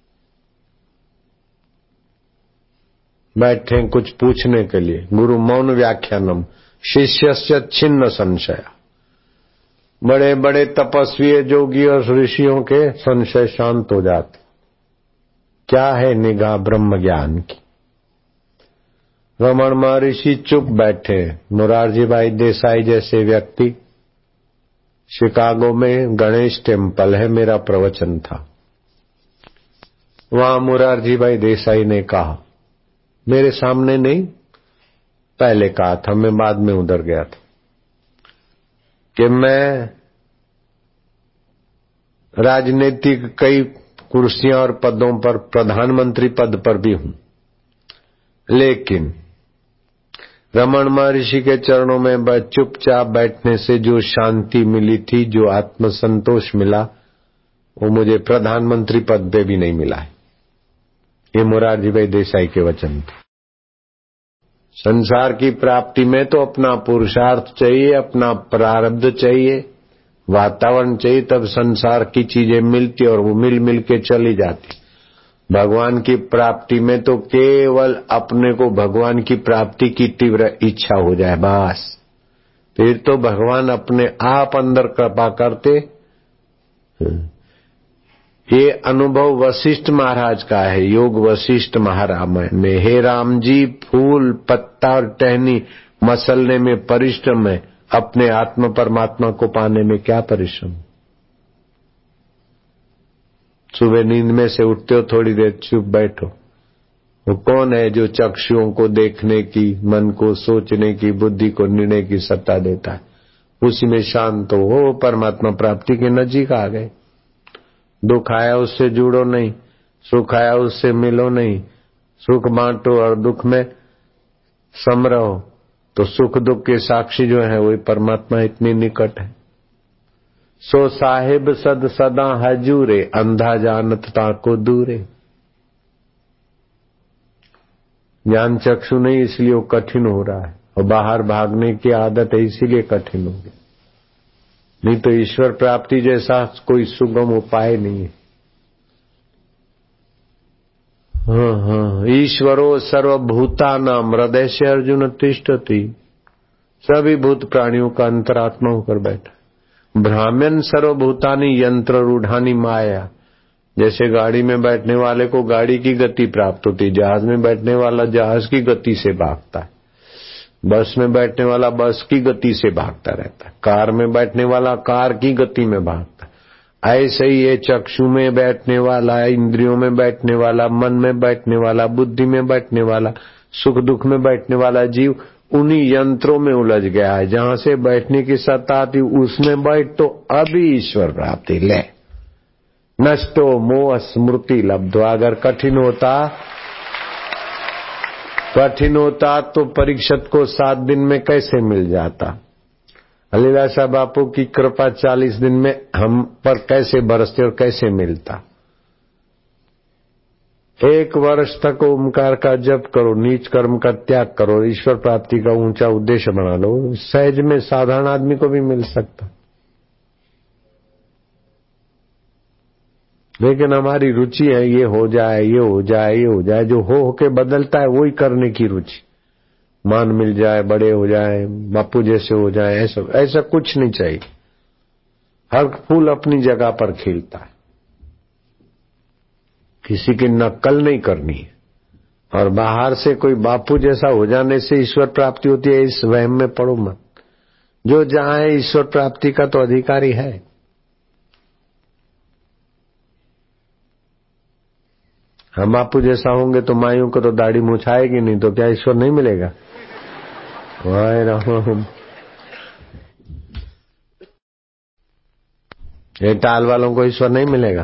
बैठे कुछ पूछने के लिए। गुरु मौन व्याख्यानम, शिष्यस्य छिन्न संशय, बड़े बड़े तपस्वी जोगी और ऋषियों के संशय शांत हो जाते। क्या है निगाह ब्रह्म ज्ञान की। रमण महर्षि चुप बैठे। मोरारजी भाई देसाई जैसे व्यक्ति, शिकागो में गणेश टेम्पल है, मेरा प्रवचन था, वहां मोरारजी भाई देसाई ने कहा, मेरे सामने नहीं, पहले कहा था, मैं बाद में उधर गया था, कि मैं राजनीतिक कई कुर्सियां और पदों पर, प्रधानमंत्री पद पर भी हूं, लेकिन रमण महर्षि के चरणों में चुपचाप बैठने से जो शांति मिली थी, जो आत्मसंतोष मिला, वो मुझे प्रधानमंत्री पद पे भी नहीं मिला है। ये मोरारजी भाई देसाई के वचन थे। संसार की प्राप्ति में तो अपना पुरुषार्थ चाहिए, अपना प्रारब्ध चाहिए, वातावरण चाहिए, तब संसार की चीजें मिलती और वो मिल मिल के चली जाती। भगवान की प्राप्ति में तो केवल अपने को भगवान की प्राप्ति की तीव्र इच्छा हो जाए, बस, फिर तो भगवान अपने आप अंदर कृपा करते ये अनुभव वशिष्ठ महाराज का है, योग वशिष्ठ महाराज में। हे राम जी, फूल पत्ता और टहनी मसलने में परिश्रम है, अपने आत्म परमात्मा को पाने में क्या परिश्रम। सुबह नींद में से उठते हो, थोड़ी देर चुप बैठो। वो कौन है जो चक्षुओं को देखने की, मन को सोचने की, बुद्धि को निर्णय की सत्ता देता है? उसी में शांत हो, वो परमात्मा प्राप्ति के नजीक आ गए। दुख आया उससे जुड़ो नहीं, सुख आया उससे मिलो नहीं। सुख बांटो और दुख में सम रहो, तो सुख दुख के साक्षी जो है वही परमात्मा इतनी निकट है। सो साहिब सद सदा हजूरे, अंधा जानत ताको दूरे। ज्ञान चक्षु नहीं, इसलिए वो कठिन हो रहा है, और बाहर भागने की आदत है, इसीलिए कठिन हो गया। नहीं तो ईश्वर प्राप्ति जैसा कोई सुगम उपाय नहीं है। हाँ हाँ, ईश्वरो सर्वभूतानां हृदय से अर्जुन तिष्ठति। सभी भूत प्राणियों का अंतरात्मा होकर बैठा। ब्राह्मण सर्वभूतानि यंत्र रूढ़ानी माया। जैसे गाड़ी में बैठने वाले को गाड़ी की गति प्राप्त होती, जहाज में बैठने वाला जहाज की गति से भागता है, बस में बैठने वाला बस की गति से भागता रहता है, कार में बैठने वाला कार की गति में भागता है। ऐसे ही ये चक्षु में बैठने वाला, इंद्रियों में बैठने वाला, मन में बैठने वाला, बुद्धि में बैठने वाला, सुख दुख में बैठने वाला जीव उन्हीं यंत्रों में उलझ गया है। जहां से बैठने की सत्ता आती उसमें बैठ तो अभी ईश्वर प्राप्ति ले। नष्टो मोह स्मृति लब्ध्वा। अगर कठिन होता कठिन होता तो परीक्षित को सात दिन में कैसे मिल जाता। हलीलाशाह बापू की कृपा चालीस दिन में हम पर कैसे बरसते और कैसे मिलता। एक वर्ष तक ओमकार का जप करो, नीच कर्म का त्याग करो, ईश्वर प्राप्ति का ऊंचा उद्देश्य बना लो, सहज में साधारण आदमी को भी मिल सकता। लेकिन हमारी रुचि है ये हो जाए, ये हो जाए, ये हो जाए। जो हो होके बदलता है वही करने की रुचि। मान मिल जाए, बड़े हो जाए, बापू जैसे हो जाए, ऐसा ऐसा कुछ नहीं चाहिए। हर फूल अपनी जगह पर खिलता है, किसी की नकल नहीं करनी है। और बाहर से कोई बापू जैसा हो जाने से ईश्वर प्राप्ति होती है, इस वहम में पड़ो मत। जो जहां है ईश्वर प्राप्ति का तो अधिकारी है। हम बापू जैसा होंगे तो माइयों को तो दाढ़ी मुछाएगी नहीं, तो क्या ईश्वर नहीं मिलेगा? वाहे राम। ये टाल वालों को ईश्वर नहीं मिलेगा।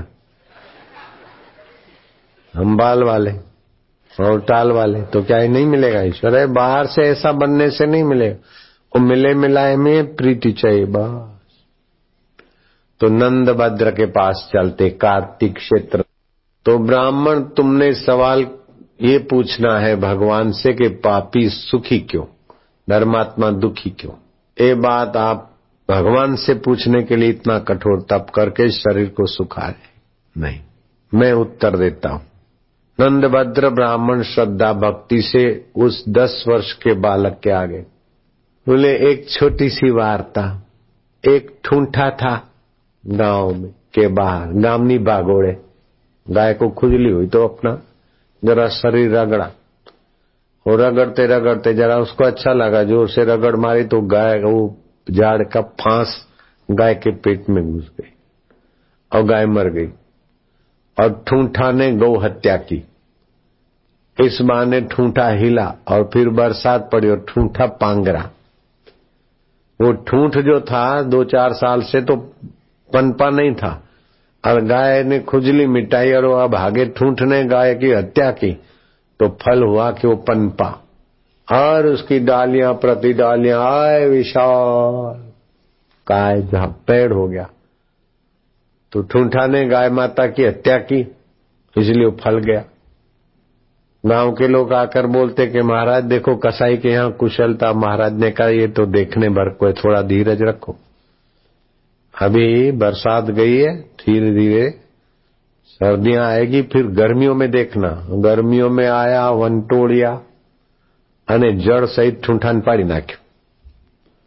हम बाल वाले और टाल वाले तो क्या ही नहीं मिलेगा ईश्वर? है बाहर से ऐसा बनने से नहीं मिलेगा। वो मिले मिलाए में प्रीति चाहिए बस। तो नंद भद्र के पास चलते, कार्तिक क्षेत्र। तो ब्राह्मण, तुमने सवाल ये पूछना है भगवान से कि पापी सुखी क्यों, धर्मात्मा दुखी क्यों। ये बात आप भगवान से पूछने के लिए इतना कठोर तप करके शरीर को सुखा रहे नहीं। मैं उत्तर देता हूं। नंदभद्र ब्राह्मण श्रद्धा भक्ति से उस दस वर्ष के बालक के आगे बोले, एक छोटी सी वार्ता। एक ठूंठा था गांव में के बाहर, गामनी बागोड़े। गाय को खुजली हुई तो अपना जरा शरीर रगड़ा, और रगड़ते रगड़ते जरा उसको अच्छा लगा, जोर से रगड़ मारी तो गाय, वो झाड़ का फांस गाय के पेट में घुस गई और गाय मर गई। और ठूंठा ने गौ हत्या की। इस बहाने ठूंठा हिला और फिर बरसात पड़ी और ठूंठा पांगरा। वो ठूंठ जो था दो चार साल से तो पनपा नहीं था, और गाय ने खुजली मिटाई और वो भागे ठूंठ ने गाय की हत्या की, तो फल हुआ कि वो पनपा और उसकी डालियां प्रति डालियां आए विशाल काय जहां पेड़ हो गया। तो ठूंठा ने गाय माता की हत्या की, इसलिए वो फल गया। गांव के लोग आकर बोलते कि महाराज देखो कसाई के यहाँ कुशलता। महाराज ने कहा ये तो देखने भर को है, थोड़ा धीरज रखो, अभी बरसात गई है, धीरे धीरे सर्दियां आएगी, फिर गर्मियों में देखना। गर्मियों में आया वंटोड़िया અને જળ સહિત ઠૂંઠાને પાડી નાખ્યું।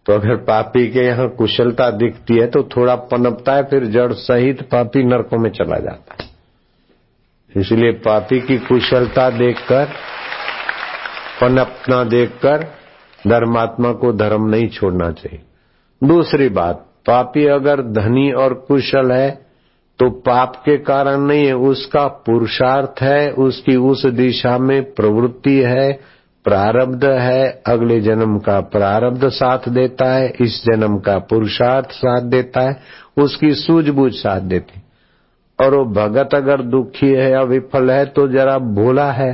तो अगर पापी के यहाँ कुशलता दिखती है तो थोड़ा पनपता है, फिर जड़ सहित पापी नरकों में चला जाता है। इसलिए पापी की कुशलता देखकर, पनपना देखकर धर्मात्मा को धर्म नहीं छोड़ना चाहिए। दूसरी बात, पापी अगर धनी और कुशल है तो पाप के कारण नहीं है, उसका पुरुषार्थ है, उसकी उस दिशा में प्रवृत्ति है, प्रारब्ध है, अगले जन्म का प्रारब्ध साथ देता है, इस जन्म का पुरुषार्थ साथ देता है, उसकी सूझबूझ साथ देती। और वो भगत अगर दुखी है या विफल है तो जरा भोला है,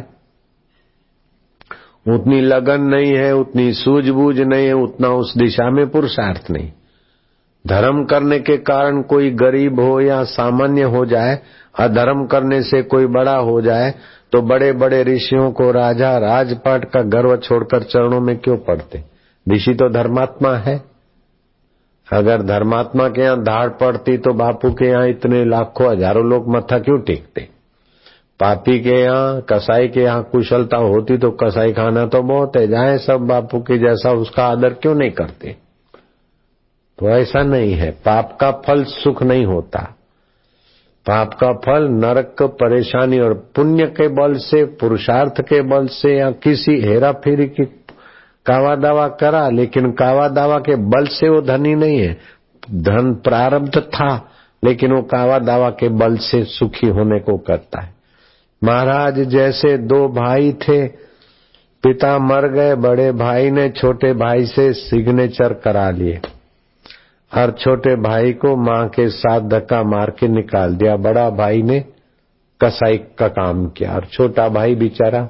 उतनी लगन नहीं है, उतनी सूझबूझ नहीं है, उतना उस दिशा में पुरुषार्थ नहीं। धर्म करने के कारण कोई गरीब हो या सामान्य हो जाए, अधर्म करने से कोई बड़ा हो जाए, तो बड़े बड़े ऋषियों को राजा राजपाट का गर्व छोड़कर चरणों में क्यों पड़ते? ऋषि तो धर्मात्मा है। अगर धर्मात्मा के यहाँ धाड़ पड़ती तो बापू के यहाँ इतने लाखों हजारों लोग मत्था क्यों टेकते? पापी के यहाँ, कसाई के यहाँ कुशलता होती तो कसाई खाना तो बहुत है, जाए सब बापू के जैसा, उसका आदर क्यों नहीं करते? तो ऐसा नहीं है। पाप का फल सुख नहीं होता, पाप का फल नरक, परेशानी। और पुण्य के बल से, पुरुषार्थ के बल से या किसी हेरा फेरी की कावा दावा करा, लेकिन कावा दावा के बल से वो धनी नहीं है। धन प्रारब्ध था, लेकिन वो कावा दावा के बल से सुखी होने को करता है। महाराज जैसे दो भाई थे, पिता मर गए, बड़े भाई ने छोटे भाई से सिग्नेचर करा लिए और छोटे भाई को मां के साथ धक्का मार के निकाल दिया। बड़ा भाई ने कसाई का काम किया और छोटा भाई बेचारा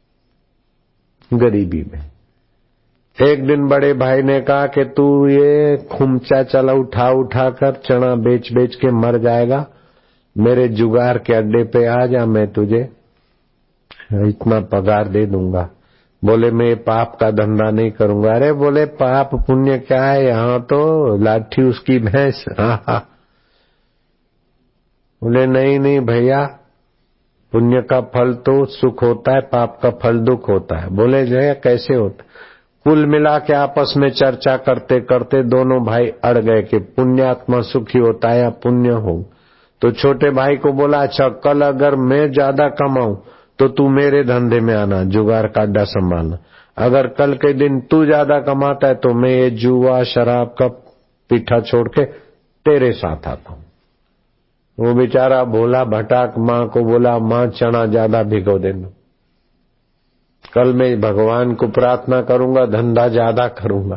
गरीबी में। एक दिन बड़े भाई ने कहा कि तू ये खुमचा चला उठा उठा कर चना बेच बेच के मर जाएगा, मेरे जुगार के अड्डे पे आ जा, मैं तुझे इतना पगार दे दूंगा। बोले मैं पाप का धंधा नहीं करूंगा। अरे बोले पाप पुण्य क्या है, यहाँ तो लाठी उसकी भैंस। बोले नहीं नहीं भैया, पुण्य का फल तो सुख होता है, पाप का फल दुख होता है। बोले जय कैसे होता? कुल मिला के आपस में चर्चा करते करते दोनों भाई अड़ गए कि पुण्यात्मा सुखी होता है या पुण्य हो। तो छोटे भाई को बोला अच्छा कल अगर मैं ज्यादा कमाऊं तो तू मेरे धंधे में आना, जुगार का अड्डा संभालना। अगर कल के दिन तू ज्यादा कमाता है तो मैं ये जुआ शराब का पीठा छोड़ के तेरे साथ आता हूं। वो बेचारा भोला भटाक माँ को बोला माँ चना ज्यादा भिगो देना, कल मैं भगवान को प्रार्थना करूंगा, धंधा ज्यादा करूंगा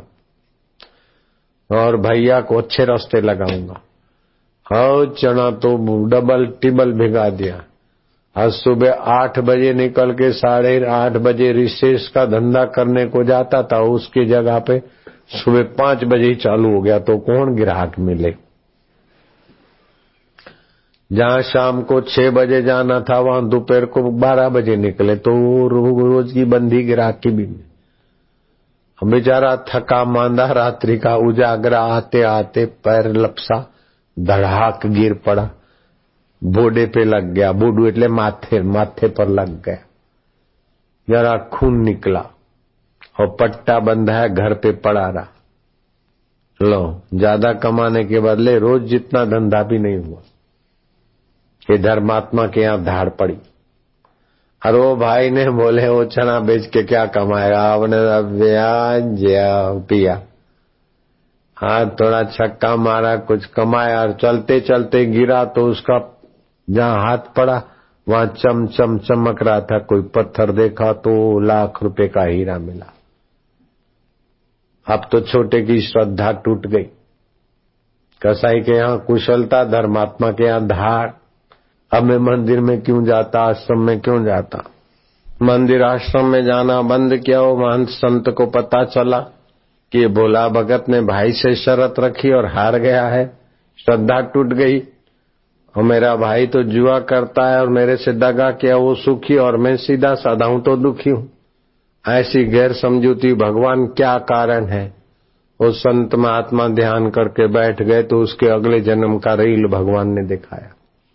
और भैया को अच्छे रास्ते लगाऊंगा। हाँ चना तो डबल टिबल भिगा दिया। आज सुबह आठ बजे निकल के साढ़े आठ बजे रिसेस का धंधा करने को जाता था, उसकी जगह पे सुबह पांच बजे ही चालू हो गया, तो कौन ग्राहक मिले? जहां शाम को छह बजे जाना था वहां दोपहर को बारह बजे निकले, तो रोज की बंदी ग्राहक की भी। बेचारा थका मांदा रात्रि का उजागरा आते आते पैर लपसा, धड़ाक गिर पड़ा, बोडे पे लग गया। बोडू એટલે माथे माथे पर लग गया, जरा खून निकला और पट्टा बंधा है, घर पे पड़ा रहा। लो ज्यादा कमाने के बदले रोज जितना धंधा भी नहीं हुआ। ये धर्मात्मा के यहाँ धाड़ पड़ी। और वो भाई ने बोले वो चना बेच के क्या कमाएगा, आपने ब्याज पिया, हाँ थोड़ा छक्का मारा, कुछ कमाया और चलते चलते गिरा तो उसका जहाँ हाथ पड़ा वहां चम चम चमक रहा था। कोई पत्थर देखा तो लाख रुपए का हीरा मिला। अब तो छोटे की श्रद्धा टूट गई। कसाई के यहाँ कुशलता, धर्मात्मा के यहाँ धाड़। अब मैं मंदिर में क्यों जाता, आश्रम में क्यों जाता? मंदिर आश्रम में जाना बंद किया। वो महंत संत को पता चला कि भोला भगत ने भाई से शर्त रखी और हार गया है, श्रद्धा टूट गई। और मेरा भाई तो जुआ करता है और मेरे से दगा किया, वो सुखी और मैं सीधा साधा हूं तो दुखी हूं। ऐसी गैर समझूती भगवान क्या कारण है? वो संत महात्मा ध्यान करके बैठ गए तो उसके अगले जन्म का रील भगवान ने दिखाया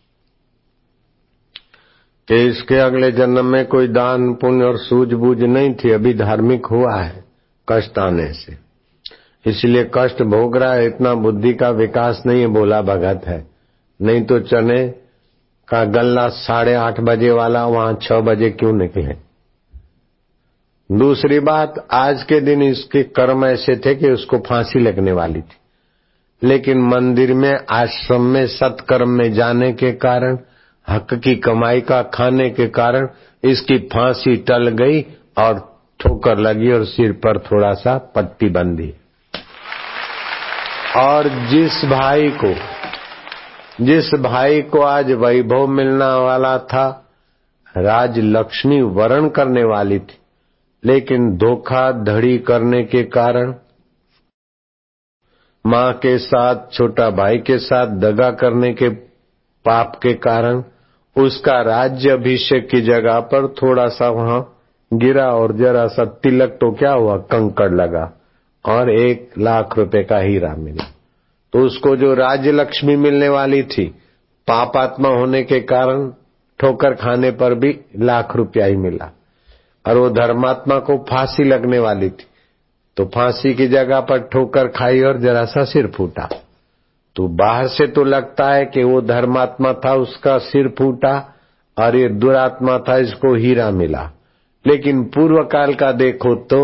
कि इसके अगले जन्म में कोई दान पुण्य और सूझबूझ नहीं थी, अभी धार्मिक हुआ है कष्ट आने से। इसलिए कष्ट भोग रहा है, इतना बुद्धि का विकास नहीं है, बोला भगत है। नहीं तो चने का गल्ला साढ़े आठ बजे वाला वहां छह बजे क्यों निकले। दूसरी बात, आज के दिन इसके कर्म ऐसे थे कि उसको फांसी लगने वाली थी, लेकिन मंदिर में आश्रम में सत्कर्म में जाने के कारण, हक की कमाई का खाने के कारण इसकी फांसी टल गई और ठोकर लगी और सिर पर थोड़ा सा पट्टी बंधी। और जिस भाई को जिस भाई को आज वैभव मिलना वाला था, राज लक्ष्मी वरण करने वाली थी, लेकिन धोखाधड़ी करने के कारण, मां के साथ छोटा भाई के साथ दगा करने के पाप के कारण उसका राज्य अभिषेक की जगह पर थोड़ा सा वहां गिरा और जरा सा तिलक तो क्या हुआ, कंकड़ लगा और एक लाख रुपए का हीरा मिला। तो उसको जो राज्य लक्ष्मी मिलने वाली थी, पापात्मा होने के कारण ठोकर खाने पर भी लाख रुपया ही मिला। और वो धर्मात्मा को फांसी लगने वाली थी, तो फांसी की जगह पर ठोकर खाई और जरा सा सिर फूटा। तो बाहर से तो लगता है कि वो धर्मात्मा था, उसका सिर फूटा, और ये दुरात्मा था, इसको हीरा मिला। लेकिन पूर्व काल का देखो तो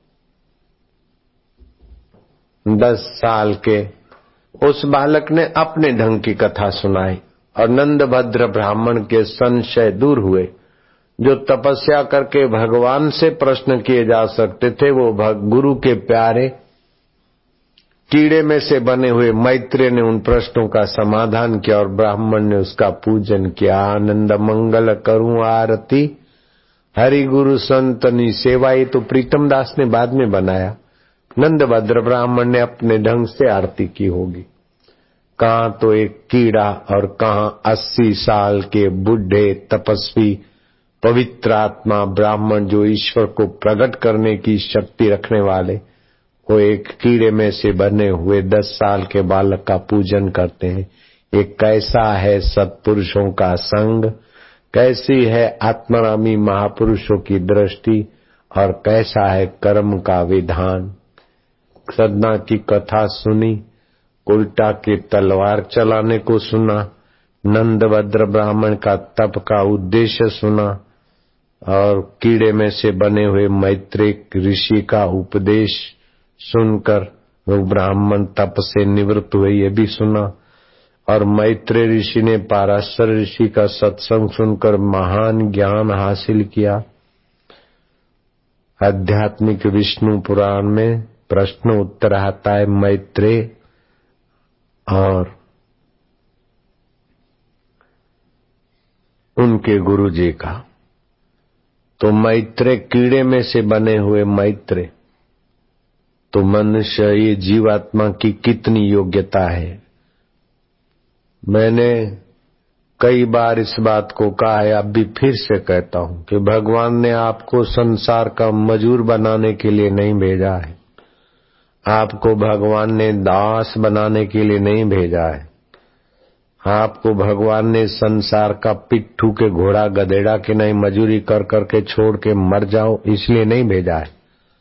दस साल के उस बालक ने अपने ढंग की कथा सुनाई और नंदभद्र ब्राह्मण के संशय दूर हुए। जो तपस्या करके भगवान से प्रश्न किए जा सकते थे, वो गुरु के प्यारे कीड़े में से बने हुए मैत्रेय ने उन प्रश्नों का समाधान किया और ब्राह्मण ने उसका पूजन किया। आनंद मंगल करूं आरती, हरि गुरु संतनी सेवा। ये तो प्रीतम दास ने बाद में बनाया, नंदभद्र ब्राह्मण ने अपने ढंग से आरती की होगी। कहां तो एक कीड़ा और कहां अस्सी साल के बूढ़े तपस्वी पवित्र आत्मा ब्राह्मण जो ईश्वर को प्रकट करने की शक्ति रखने वाले, वो एक कीड़े में से बने हुए दस साल के बालक का पूजन करते हैं। ये कैसा है सत्पुरुषों का संग, कैसी है आत्मारामी महापुरुषों की दृष्टि, और कैसा है कर्म का विधान। सदना की कथा सुनी, उल्टा की तलवार चलाने को सुना, नंदभद्र ब्राह्मण का तप का उद्देश्य सुना, और कीड़े में से बने हुए मैत्रेय ऋषि का उपदेश सुनकर वो ब्राह्मण तप से निवृत्त हुए, ये भी सुना। और मैत्रेय ऋषि ने पाराशर ऋषि का सत्संग सुनकर महान ज्ञान हासिल किया। आध्यात्मिक विष्णु पुराण में प्रश्न उत्तर आता है मैत्रेय और उनके गुरु जी का। तो मैत्रेय कीड़े में से बने हुए मैत्रेय, तो मनुष्य ये जीवात्मा की कितनी योग्यता है। मैंने कई बार इस बात को कहा है, अब भी फिर से कहता हूं कि भगवान ने आपको संसार का मजूर बनाने के लिए नहीं भेजा है, आपको भगवान ने दास बनाने के लिए नहीं भेजा है, आपको भगवान ने संसार का पिट्ठू के घोड़ा गधेड़ा के नहीं मजूरी कर करके छोड़ के मर जाओ इसलिए नहीं भेजा है।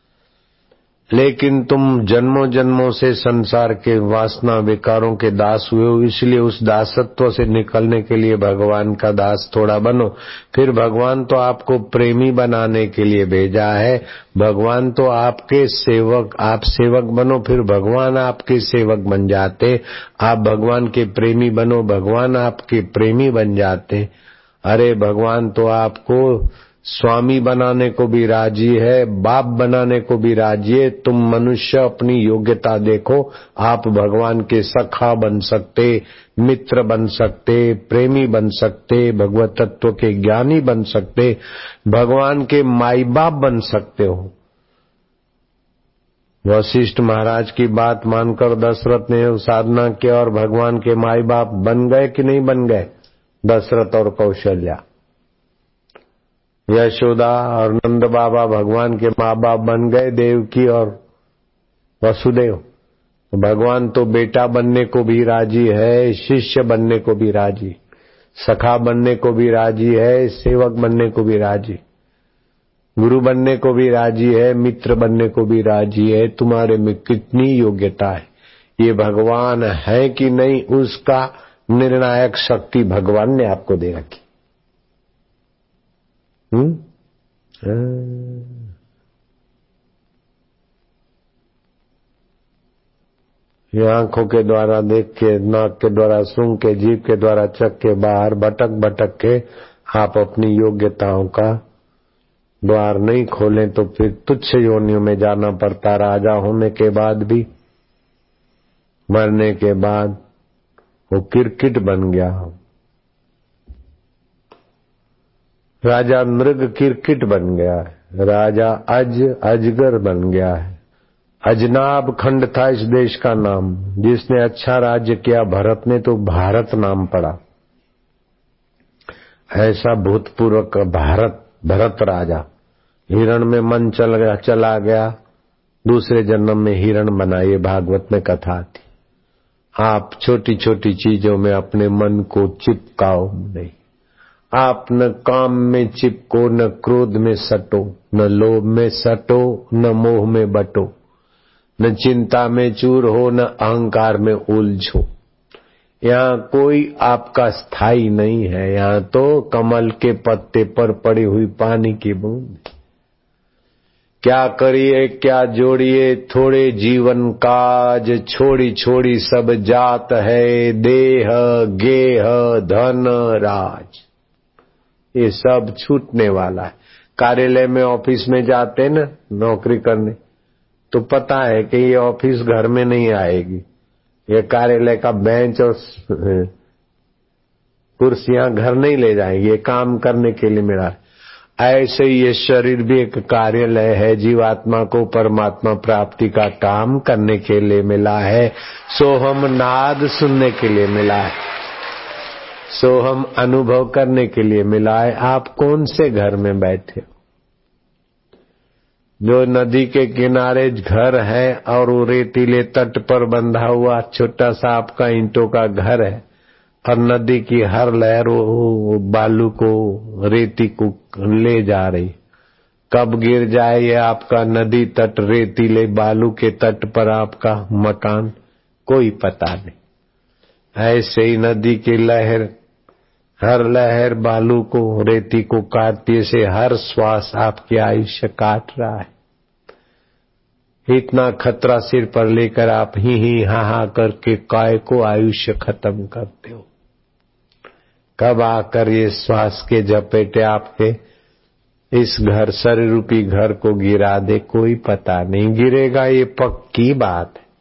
लेकिन तुम जन्मों जन्मों से संसार के वासना विकारों के दास हुए हो, इसलिए उस दासत्व से निकलने के लिए भगवान का दास थोड़ा बनो। फिर भगवान तो आपको प्रेमी बनाने के लिए भेजा है, भगवान तो आपके सेवक, आप सेवक बनो, फिर भगवान आपके सेवक बन जाते। आप भगवान के प्रेमी बनो, भगवान आपके प्रेमी बन जाते। अरे भगवान तो आपको स्वामी बनाने को भी राजी है, बाप बनाने को भी राजी है। तुम मनुष्य अपनी योग्यता देखो, आप भगवान के सखा बन सकते, मित्र बन सकते, प्रेमी बन सकते, भगवत तत्व के ज्ञानी बन सकते, भगवान के माई बाप बन सकते हो। वशिष्ठ महाराज की बात मानकर दशरथ ने साधना की और भगवान के माई बाप बन गए कि नहीं बन गए? दशरथ और कौशल्या, यशोदा और नंद बाबा भगवान के माँ बाप बन गए, देवकी और वसुदेव। भगवान तो बेटा बनने को भी राजी है, शिष्य बनने को भी राजी, सखा बनने को भी राजी है, सेवक बनने को भी राजी। गुरु बनने को भी राजी है, मित्र बनने को भी राजी है। तुम्हारे में कितनी योग्यता है, ये भगवान है कि नहीं, उसका निर्णायक शक्ति भगवान ने आपको दे रखी। हम्म ये आंखों के द्वारा देख के, नाक के द्वारा सूंघ के, जीभ के द्वारा चख के, बाहर भटक भटक के आप अपनी योग्यताओं का द्वार नहीं खोलें तो फिर तुच्छ योनियों में जाना पड़ता। राजा होने के बाद भी, मरने के बाद वो किरकिट बन गया। राजा मृग किरकिट बन गया है, राजा अज अजगर बन गया है। अजनाब खंड था इस देश का नाम, जिसने अच्छा राज्य किया भरत ने तो भारत नाम पड़ा। ऐसा भूतपूर्व का भारत भरत राजा हिरण में मन चल गया, चला गया, दूसरे जन्म में हिरण बना। ये भागवत में कथा थी। आप छोटी छोटी चीजों में अपने मन को चिपकाओ नहीं। आप न काम में चिपको, न क्रोध में सटो, न लोभ में सटो, न मोह में बटो, न चिंता में चूर हो, न अहंकार में उलझो। यहाँ कोई आपका स्थायी नहीं है। यहाँ तो कमल के पत्ते पर पड़ी हुई पानी की बूंद। क्या करिए क्या जोड़िए, थोड़े जीवन काज, छोड़ी छोड़ी सब जात है, देह गेह धन राज, ये सब छूटने वाला है। कार्यालय में ऑफिस में जाते ना नौकरी करने, तो पता है कि ये ऑफिस घर में नहीं आएगी। ये कार्यालय का बेंच और कुर्सियां घर नहीं ले जाएंगी, ये काम करने के लिए मिला। ऐसे ये शरीर भी एक कार्यालय है, जीवात्मा को परमात्मा प्राप्ति का काम करने के लिए मिला है। सोहम नाद सुनने के लिए मिला है, सोहम अनुभव करने के लिए मिला है। आप कौन से घर में बैठे हो? जो नदी के किनारे घर है और वो रेतीले तट पर बंधा हुआ छोटा सा आपका ईंटों का घर है, और नदी की हर लहर वो बालू को, रेती को ले जा रही। कब गिर जाए ये आपका नदी तट, रेतीले बालू के तट पर आपका मकान, कोई पता नहीं। ऐसे ही नदी की लहर, हर लहर बालू को, रेती को काटती से हर श्वास आपकी आयुष्य काट रहा है। इतना खतरा सिर पर लेकर आप ही ही हा हा करके काय को आयुष्य खत्म करते हो। कब आकर ये श्वास के झपेटे आपके इस घर, शरीर रूपी घर को गिरा दे, कोई पता नहीं। गिरेगा ये पक्की बात है।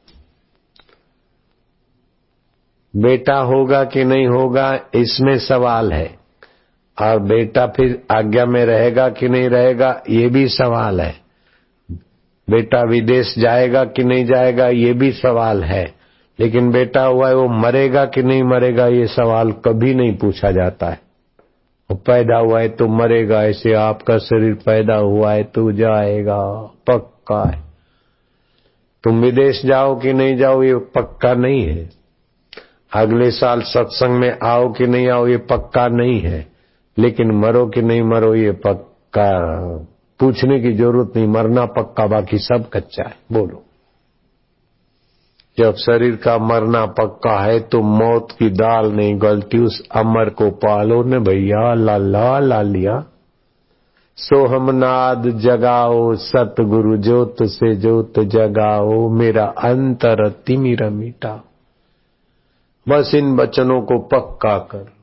बेटा होगा कि नहीं होगा इसमें सवाल है, और बेटा फिर आज्ञा में रहेगा कि नहीं रहेगा ये भी सवाल है। बेटा विदेश जाएगा कि नहीं जाएगा ये भी सवाल है। लेकिन बेटा हुआ है वो मरेगा कि नहीं मरेगा ये सवाल कभी नहीं पूछा जाता है। वो पैदा हुआ है तो मरेगा, ऐसे आपका शरीर पैदा हुआ है तो जाएगा, पक्का है। तुम विदेश जाओ कि नहीं जाओ ये पक्का नहीं है। अगले साल सत्संग में आओ कि नहीं आओ ये पक्का नहीं है। लेकिन मरो कि नहीं मरो ये पक्का, पूछने की जरूरत नहीं। मरना पक्का, बाकी सब कच्चा है। बोलो, जब शरीर का मरना पक्का है तो मौत की दाल नहीं गलती, उस अमर को पालो न भैया, लाला लालिया। सोहमनाद जगाओ सतगुरु ज्योत से ज्योत जगाओ, मेरा अंतर तिमिर मिटाओ। बस इन वचनों को पक्का कर।